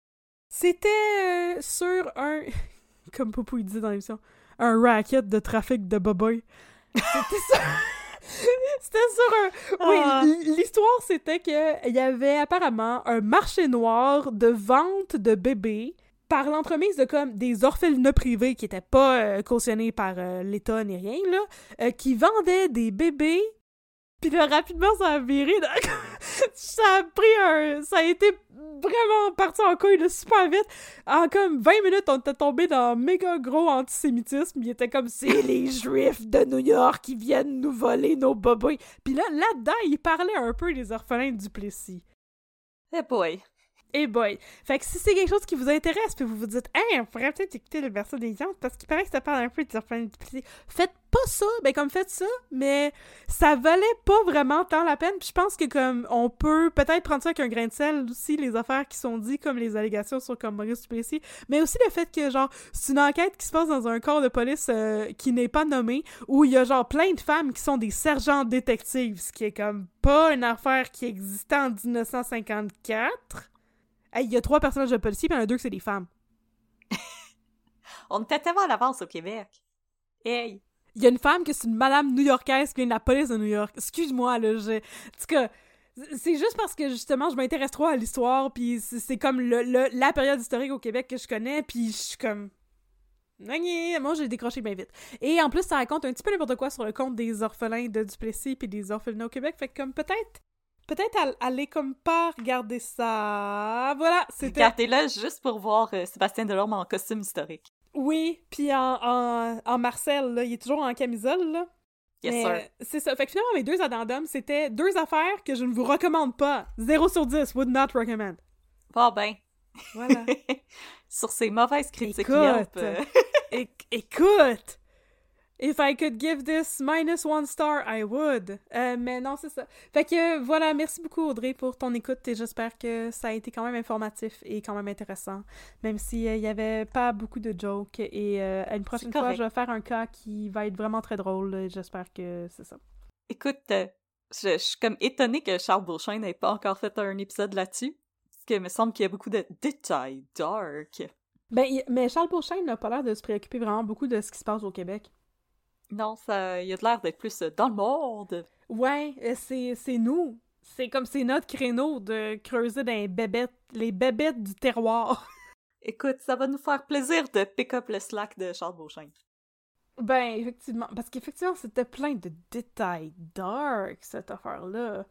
C'était sur un... comme Poupou il dit dans l'émission... un racket de trafic de boboy. C'était ça. C'était sur un... Oui, l'histoire, c'était qu'il y avait apparemment un marché noir de vente de bébés par l'entremise de comme des orphelinats privés qui étaient pas cautionnés par l'État ni rien, là, qui vendaient des bébés. Puis là, rapidement, ça a viré. Ça a été vraiment parti en couille, là, super vite. En comme 20 minutes, on était tombé dans un méga gros antisémitisme. Il était comme, c'est les Juifs de New York qui viennent nous voler nos bobos. Puis là-dedans, il parlait un peu des orphelins de Duplessis. Eh boy. Eh boy. Fait que si c'est quelque chose qui vous intéresse, puis vous vous dites, hey, on pourrait peut-être écouter le berceau des anges, parce qu'il paraît que ça parle un peu des orphelins de Duplessis. Faites pas ça, ben comme faites ça, mais ça valait pas vraiment tant la peine, puis je pense que comme on peut peut-être prendre ça avec un grain de sel aussi, les affaires qui sont dites, comme les allégations sur comme Maurice Duplessis, mais aussi le fait que genre, c'est une enquête qui se passe dans un corps de police qui n'est pas nommé, où il y a genre plein de femmes qui sont des sergents détectives, ce qui est comme pas une affaire qui existait en 1954. Hey, il y a 3 personnages de policiers, puis il y en a 2 que c'est des femmes. On était tellement à l'avance au Québec. Hey! Il y a une femme que c'est une madame new-yorkaise qui vient de la police de New York. Excuse-moi, là, en tout cas, c'est juste parce que, justement, je m'intéresse trop à l'histoire, puis c'est comme la période historique au Québec que je connais, puis je suis comme... Moi, j'ai décroché bien vite. Et en plus, ça raconte un petit peu n'importe quoi sur le compte des orphelins de Duplessis puis des orphelinats au Québec, fait que comme peut-être aller comme pas regarder ça. Voilà, c'était... Regardez-le juste pour voir Sébastien Delorme en costume historique. Oui, puis en Marcel, là, il est toujours en camisole, là. Yes, mais sir. C'est ça. Fait que finalement, mes 2 addendums, c'était 2 affaires que je ne vous recommande pas. 0 sur 10, would not recommend. Bon ben, Voilà. Sur ces mauvaises critiques Écoute, Yelp. écoute! If I could give this -1 star, I would. Mais non, c'est ça. Fait que voilà, merci beaucoup Audrey pour ton écoute et j'espère que ça a été quand même informatif et quand même intéressant. Même s'il y avait pas beaucoup de jokes. Et une prochaine fois, je vais faire un cas qui va être vraiment très drôle. Et j'espère que c'est ça. Écoute, je suis comme étonnée que Charles Beauchesne n'ait pas encore fait un épisode là-dessus. Parce qu'il me semble qu'il y a beaucoup de détails dark. Mais Charles Beauchesne n'a pas l'air de se préoccuper vraiment beaucoup de ce qui se passe au Québec. Non, ça, il a l'air d'être plus dans le monde. Ouais, c'est nous. C'est comme c'est notre créneau de creuser dans les bébêtes du terroir. Écoute, ça va nous faire plaisir de pick up le slack de Charles Beauchesne. Ben, effectivement. Parce qu'effectivement, c'était plein de détails dark, cette affaire-là.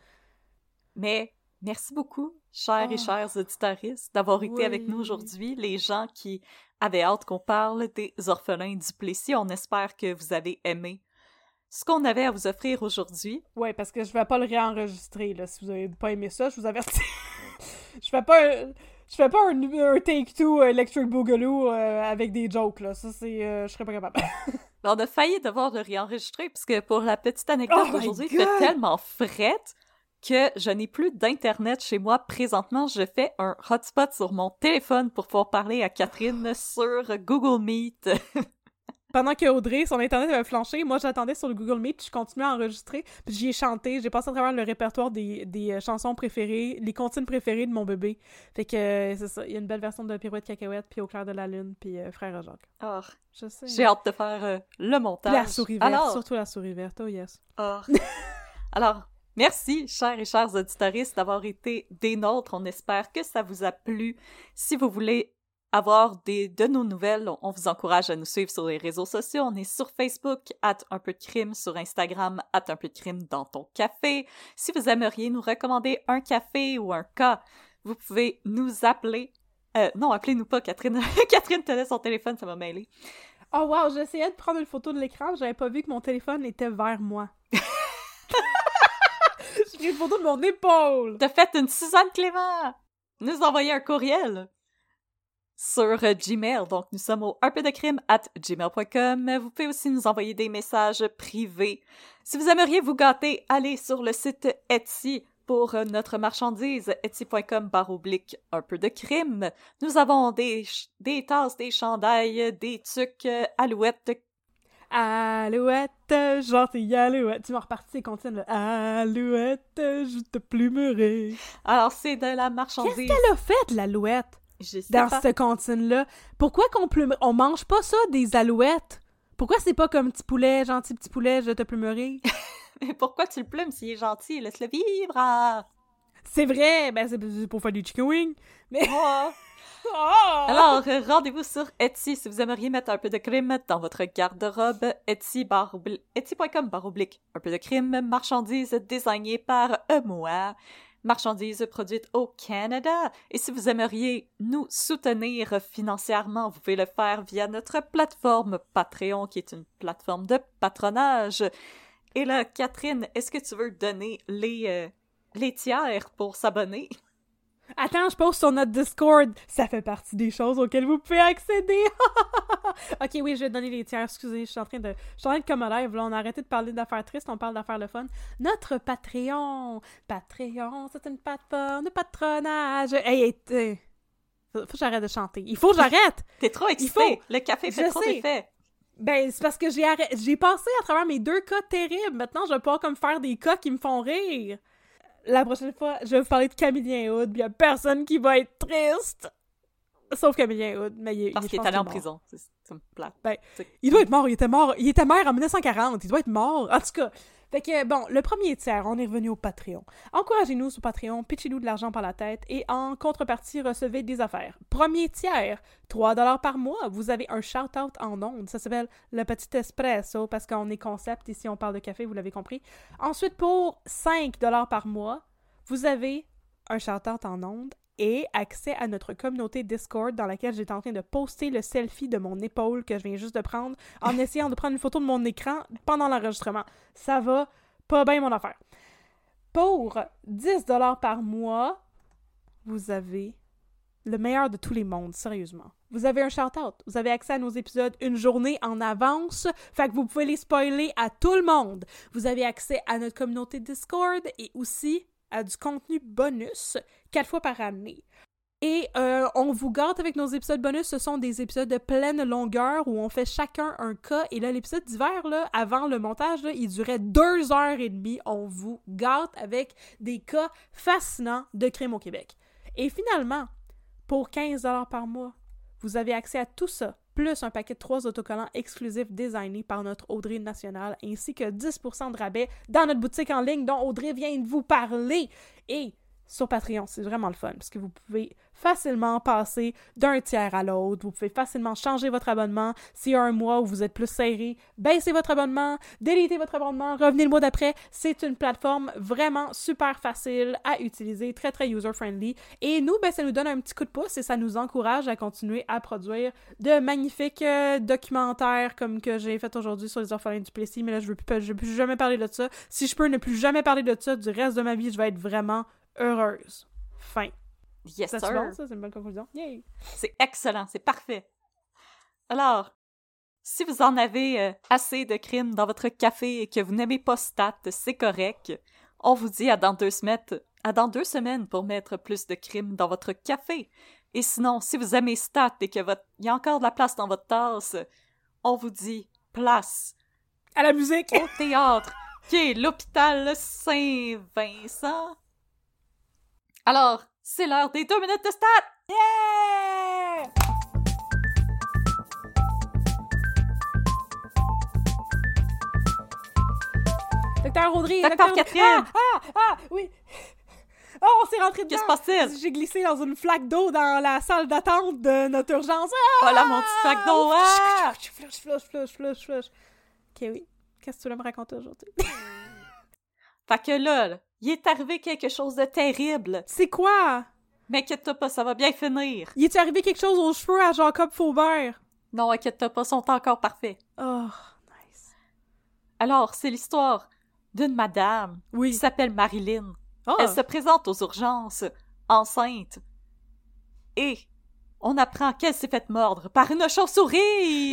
Mais merci beaucoup, chers et chers auditoristes, d'avoir été avec nous Oui. aujourd'hui. Les gens qui avaient hâte qu'on parle des orphelins du Plessis, on espère que vous avez aimé ce qu'on avait à vous offrir aujourd'hui. Ouais, parce que je vais pas le réenregistrer, là. Si vous avez pas aimé ça, je vous avertis. Je fais pas un take-two Electric Boogaloo avec des jokes, là. Ça, je serais pas capable. On a failli devoir le réenregistrer, parce que pour la petite anecdote Oh my d'aujourd'hui, il God! fait tellement frette que je n'ai plus d'Internet chez moi présentement. Je fais un hotspot sur mon téléphone pour pouvoir parler à Catherine sur Google Meet. Pendant que Audrey, son Internet avait flanché, moi, j'attendais sur le Google Meet, puis je continuais à enregistrer, puis j'y ai chanté. J'ai passé à travers le répertoire des chansons préférées, les comptines préférées de mon bébé. Fait que, c'est ça. Il y a une belle version de Pirouette Cacahuète, puis Au clair de la lune, puis Frère Jacques. Oh, Je sais. j'ai hâte de faire le montage. La souris verte, Alors, surtout la souris verte, oh yes. Alors, merci, chers et chers auditoristes, d'avoir été des nôtres. On espère que ça vous a plu. Si vous voulez avoir de nos nouvelles, on vous encourage à nous suivre sur les réseaux sociaux. On est sur Facebook, @unpeudecrime, sur Instagram, @unpeudecrime dans ton café. Si vous aimeriez nous recommander un café ou un cas, vous pouvez nous appeler. Non, appelez-nous pas, Catherine. Catherine tenait son téléphone, ça m'a mêlé. Oh wow, j'essayais de prendre une photo de l'écran, j'avais pas vu que mon téléphone était vers moi. J'ai pris une photo de mon épaule! T'as fait une Suzanne Clément! Nous envoyer un courriel sur Gmail. Donc, nous sommes au unpeudecrime@gmail.com. Vous pouvez aussi nous envoyer des messages privés. Si vous aimeriez vous gâter, allez sur le site Etsy pour notre marchandise, etsy.com/unpeudecrime. Nous avons des tasses, des chandails, des tucs, alouettes. Alouette, gentille alouette. Tu m'as reparti ces comptines, là. Alouette, je te plumerai. Alors, c'est de la marchandise. Qu'est-ce qu'elle a fait, l'alouette? Je sais Dans pas. cette comptine-là. Pourquoi on mange pas ça, des alouettes? Pourquoi c'est pas comme petit poulet, gentil petit poulet, je te plumerai? Mais pourquoi tu le plumes s'il est gentil? Laisse-le vivre! Ah. C'est vrai, ben c'est pour faire du chicken wing. Mais... Oh. Oh! Alors, rendez-vous sur Etsy si vous aimeriez mettre un peu de crime dans votre garde-robe. Etsy.com/un peu de crime, marchandise désignée par moi. Marchandises produites au Canada. Et si vous aimeriez nous soutenir financièrement, vous pouvez le faire via notre plateforme Patreon, qui est une plateforme de patronage. Et là, Catherine, est-ce que tu veux donner les tiers pour s'abonner? Attends, je pose sur notre Discord. Ça fait partie des choses auxquelles vous pouvez accéder. Ok, oui, je vais donner les tiers. Excusez, je suis en train de comme un live. Là, on a arrêté de parler d'affaires tristes, on parle d'affaires le fun. Notre Patreon. Patreon, c'est une plateforme de patronage. Hey, faut que j'arrête de chanter. Il faut que j'arrête. T'es trop excitée. Le café fait Je trop sais. d'effet. Ben, c'est parce que j'ai passé à travers mes 2 cas terribles. Maintenant, je vais pouvoir comme faire des cas qui me font rire. La prochaine fois, je vais vous parler de Camillien Hood, puis il y a personne qui va être triste. Sauf Camillien Hood, mais Parce qu'il est allé en prison. C'est une plate. Ben, il doit être mort, il était maire en 1940, il doit être mort. En tout cas, fait que, bon, le premier tiers, on est revenu au Patreon. Encouragez-nous sur Patreon, pitchez-nous de l'argent par la tête, et en contrepartie, recevez des affaires. Premier tiers, 3$ par mois, vous avez un shout-out en ondes. Ça s'appelle le petit espresso, parce qu'on est concept, ici on parle de café, vous l'avez compris. Ensuite, pour 5$ par mois, vous avez un shout-out en ondes, et accès à notre communauté Discord dans laquelle j'étais en train de poster le selfie de mon épaule que je viens juste de prendre en essayant de prendre une photo de mon écran pendant l'enregistrement. Ça va pas bien mon affaire. Pour 10$ par mois, vous avez le meilleur de tous les mondes, sérieusement. Vous avez un shout-out. Vous avez accès à nos épisodes une journée en avance, fait que vous pouvez les spoiler à tout le monde. Vous avez accès à notre communauté Discord et aussi à du contenu bonus 4 fois par année. Et on vous gâte avec nos épisodes bonus. Ce sont des épisodes de pleine longueur où on fait chacun un cas. Et là, l'épisode d'hiver, là, avant le montage, là, il durait 2h30. On vous gâte avec des cas fascinants de crime au Québec. Et finalement, pour 15$ par mois, vous avez accès à tout ça, plus un paquet de 3 autocollants exclusifs designés par notre Audrey nationale, ainsi que 10% de rabais dans notre boutique en ligne dont Audrey vient de vous parler. Et sur Patreon, c'est vraiment le fun, parce que vous pouvez facilement passer d'un tiers à l'autre, vous pouvez facilement changer votre abonnement. S'il y a un mois où vous êtes plus serré, baissez votre abonnement, délitez votre abonnement, revenez le mois d'après. C'est une plateforme vraiment super facile à utiliser, très très user-friendly. Et nous, ça nous donne un petit coup de pouce et ça nous encourage à continuer à produire de magnifiques documentaires comme que j'ai fait aujourd'hui sur les orphelins du Plessis, mais là, je veux plus jamais parler de ça. Si je peux ne plus jamais parler de ça du reste de ma vie, je vais être vraiment heureuse. Fin. Yes, C'est sir. bon, ça? C'est une bonne conclusion. Yay! C'est excellent, c'est parfait. Alors, si vous en avez assez de crimes dans votre café et que vous n'aimez pas Stat, c'est correct. On vous dit à dans 2 semaines pour mettre plus de crimes dans votre café. Et sinon, si vous aimez Stat et que il y a encore de la place dans votre tasse, on vous dit place À la musique! au théâtre, qui est l'hôpital Saint-Vincent. Alors, c'est l'heure des 2 minutes de Stat! Yeah! Docteur Audrey! Docteur Catherine! Oui! Oh, on s'est rentré dedans! Qu'est-ce qui se passe-t-il? J'ai glissé dans une flaque d'eau dans la salle d'attente de notre urgence. Oh là, mon petit sac d'eau! Ah! Flush. Ok, oui. Qu'est-ce que tu veux me raconter aujourd'hui? Fait que là, il est arrivé quelque chose de terrible. C'est quoi? M'inquiète-toi pas, ça va bien finir. Y est-il arrivé quelque chose aux cheveux à Jacob Faubert? Non, inquiète-toi pas, sont encore parfaits. Oh, nice. Alors, c'est l'histoire d'une madame Oui. qui s'appelle Marilyn. Oh. Elle se présente aux urgences, enceinte. Et on apprend qu'elle s'est faite mordre par une chauve-souris!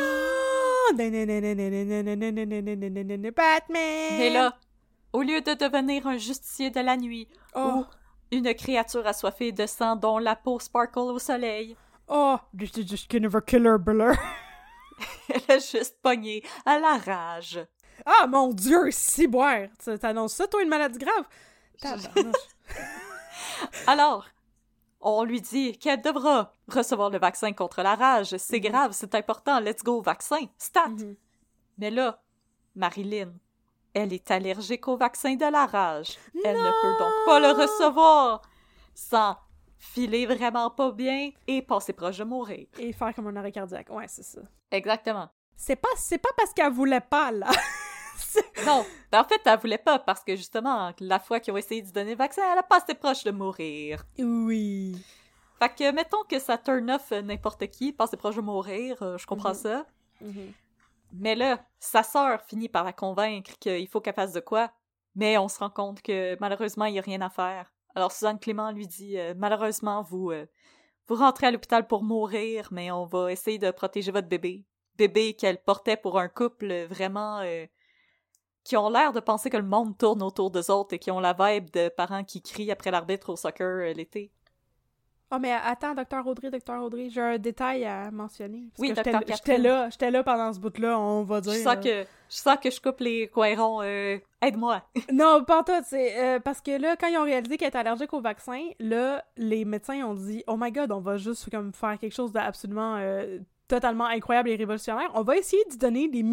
Batman! Et là, au lieu de devenir un justicier de la nuit, ou une créature assoiffée de sang dont la peau sparkle au soleil, this is just kind of a killer blur. elle a juste pogné à la rage. Ah, mon Dieu, ciboire! T'annonces ça, toi, une maladie grave? Tabarnouche. Alors, on lui dit qu'elle devra recevoir le vaccin contre la rage. C'est grave, c'est important, let's go, vaccin, stat! Mais là, Marilyn, elle est allergique au vaccin de la rage. Elle ne peut donc pas le recevoir sans filer vraiment pas bien et passer proche de mourir. Et faire comme un arrêt cardiaque. Ouais, c'est ça. Exactement. C'est pas parce qu'elle voulait pas, là. Non, en fait, elle voulait pas parce que justement, la fois qu'ils ont essayé de donner le vaccin, elle a passé proche de mourir. Oui. Fait que, mettons que ça turn off n'importe qui, passer proche de mourir, je comprends ça. Mais là, sa sœur finit par la convaincre qu'il faut qu'elle fasse de quoi, mais on se rend compte que malheureusement, il n'y a rien à faire. Alors Suzanne Clément lui dit « Malheureusement, vous rentrez à l'hôpital pour mourir, mais on va essayer de protéger votre bébé. » Bébé qu'elle portait pour un couple vraiment... qui ont l'air de penser que le monde tourne autour d'eux autres et qui ont la vibe de parents qui crient après l'arbitre au soccer l'été. Oh, mais attends, Docteur Audrey, j'ai un détail à mentionner. Parce Oui, que Docteur Catherine. j'étais là pendant ce bout-là, on va dire. Je sens que je coupe les coins ronds. Aide-moi. Non, pas tout. C'est parce que là, quand ils ont réalisé qu'elle était allergique au vaccin, là, les médecins ont dit « Oh my God, on va juste comme faire quelque chose d'absolument totalement incroyable et révolutionnaire. On va essayer de donner des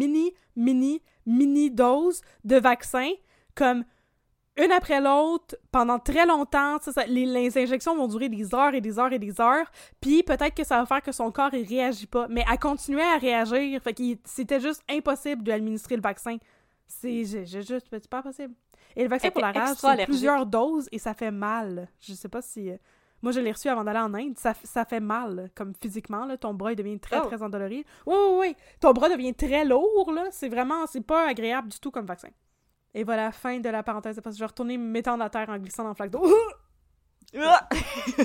mini doses de vaccins comme une après l'autre, pendant très longtemps. Les injections vont durer des heures et des heures et des heures, puis peut-être que ça va faire que son corps, il réagit pas. Mais elle continuait à réagir, fait que c'était juste impossible d'administrer le vaccin. C'est pas possible. Et le vaccin pour la rage, c'est plusieurs doses, et ça fait mal. Je sais pas si... Moi, je l'ai reçu avant d'aller en Inde. Ça fait mal, comme physiquement, là. Ton bras, il devient très, très endolori. Oui. Ton bras devient très lourd, là. C'est pas agréable du tout comme vaccin. Et voilà, fin de la parenthèse. Parce que je vais retourner me mettant à terre en glissant dans la flaque d'eau.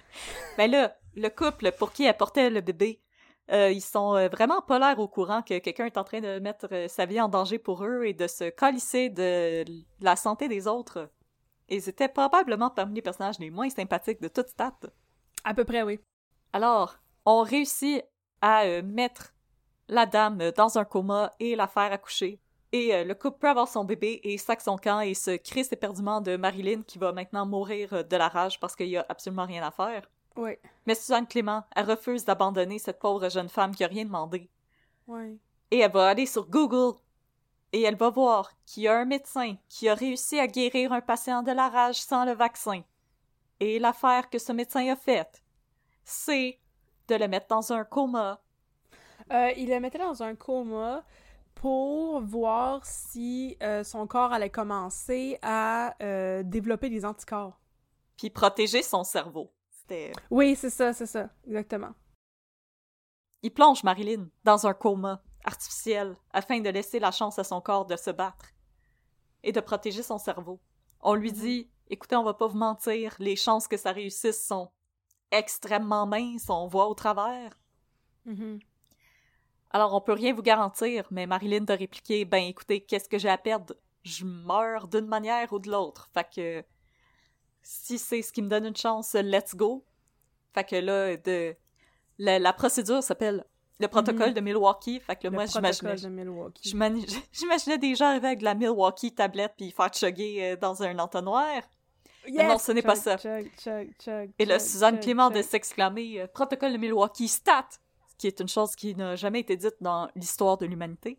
Ben là, le couple pour qui elle portait le bébé, ils sont vraiment pas l'air au courant que quelqu'un est en train de mettre sa vie en danger pour eux et de se calisser de la santé des autres. Et ils étaient probablement parmi les personnages les moins sympathiques de toute stat. À peu près, oui. Alors, on réussit à mettre la dame dans un coma et la faire accoucher. Et le couple peut avoir son bébé et sac son camp et se crisse éperdument de Marilyn qui va maintenant mourir de la rage parce qu'il y a absolument rien à faire. Oui. Mais Suzanne Clément, elle refuse d'abandonner cette pauvre jeune femme qui a rien demandé. Oui. Et elle va aller sur Google et elle va voir qu'il y a un médecin qui a réussi à guérir un patient de la rage sans le vaccin. Et l'affaire que ce médecin a faite, c'est de le mettre dans un coma. Il le mettait dans un coma pour voir si son corps allait commencer à développer des anticorps. Puis protéger son cerveau. C'était... Oui, c'est ça, exactement. Il plonge Marilyn dans un coma artificiel afin de laisser la chance à son corps de se battre et de protéger son cerveau. On lui dit, écoutez, on va pas vous mentir, les chances que ça réussisse sont extrêmement minces, on voit au travers. Mm-hmm. Alors, on peut rien vous garantir, mais Marilyn de répliquer, ben écoutez, qu'est-ce que j'ai à perdre? Je meurs d'une manière ou de l'autre. Fait que, si c'est ce qui me donne une chance, let's go. Fait que là, la procédure s'appelle le protocole de Milwaukee. Fait que là, moi, j'imaginais des gens arriver avec de la Milwaukee tablette puis faire chugger dans un entonnoir. Yes! Non, ce n'est pas ça. Et là, Suzanne Clément de s'exclamer « Protocole de Milwaukee, stat! » qui est une chose qui n'a jamais été dite dans l'histoire de l'humanité.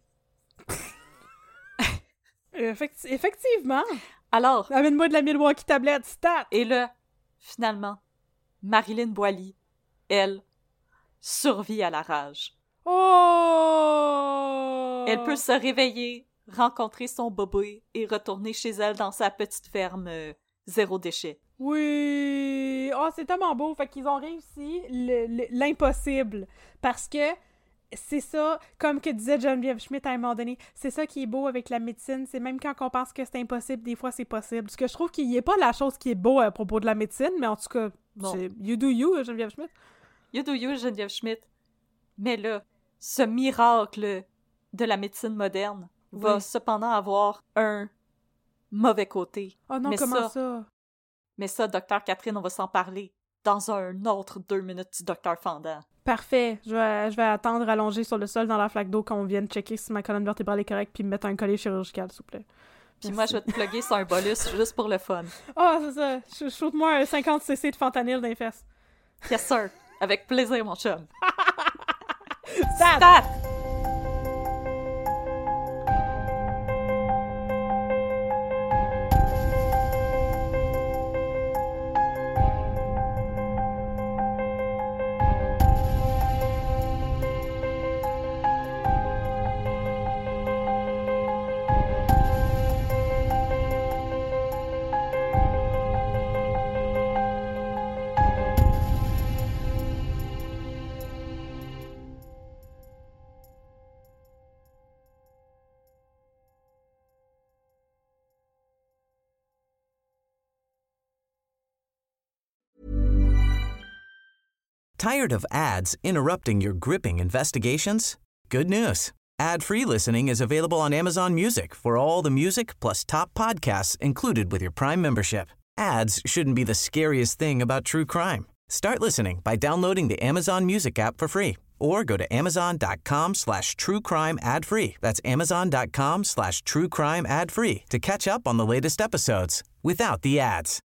Effectivement! Alors... Amène-moi de la Milwaukee tablette, stat! Et là, finalement, Marilyn Boily, elle, survit à la rage. Oh! Elle peut se réveiller, rencontrer son bébé et retourner chez elle dans sa petite ferme zéro déchet. Oui! Oh, c'est tellement beau! Fait qu'ils ont réussi l'impossible. Parce que c'est ça, comme que disait Geneviève Schmidt à un moment donné, c'est ça qui est beau avec la médecine, c'est même quand on pense que c'est impossible, des fois c'est possible. Ce que je trouve qu'il n'y a pas la chose qui est beau à propos de la médecine, mais en tout cas, c'est you do you, Geneviève Schmidt. You do you, Geneviève Schmidt. Mais là, ce miracle de la médecine moderne va cependant avoir un mauvais côté. Oh non, comment ça? Mais ça, Dr. Catherine, on va s'en parler dans un autre 2 minutes du Dr. Fendant. Parfait. Je vais attendre allongé sur le sol dans la flaque d'eau qu'on vienne checker si ma colonne vertébrale est correcte puis me mettre un collier chirurgical, s'il vous plaît. Puis moi, je vais te plugger sur un bolus juste pour le fun. Ah, c'est ça. Shoot-moi un 50 cc de fentanyl dans les fesses. Yes, sir. Avec plaisir, mon chum. Stat! Tired of ads interrupting your gripping investigations? Good news. Ad-free listening is available on Amazon Music for all the music plus top podcasts included with your Prime membership. Ads shouldn't be the scariest thing about true crime. Start listening by downloading the Amazon Music app for free or go to amazon.com/truecrime ad-free. That's amazon.com/truecrime ad-free to catch up on the latest episodes without the ads.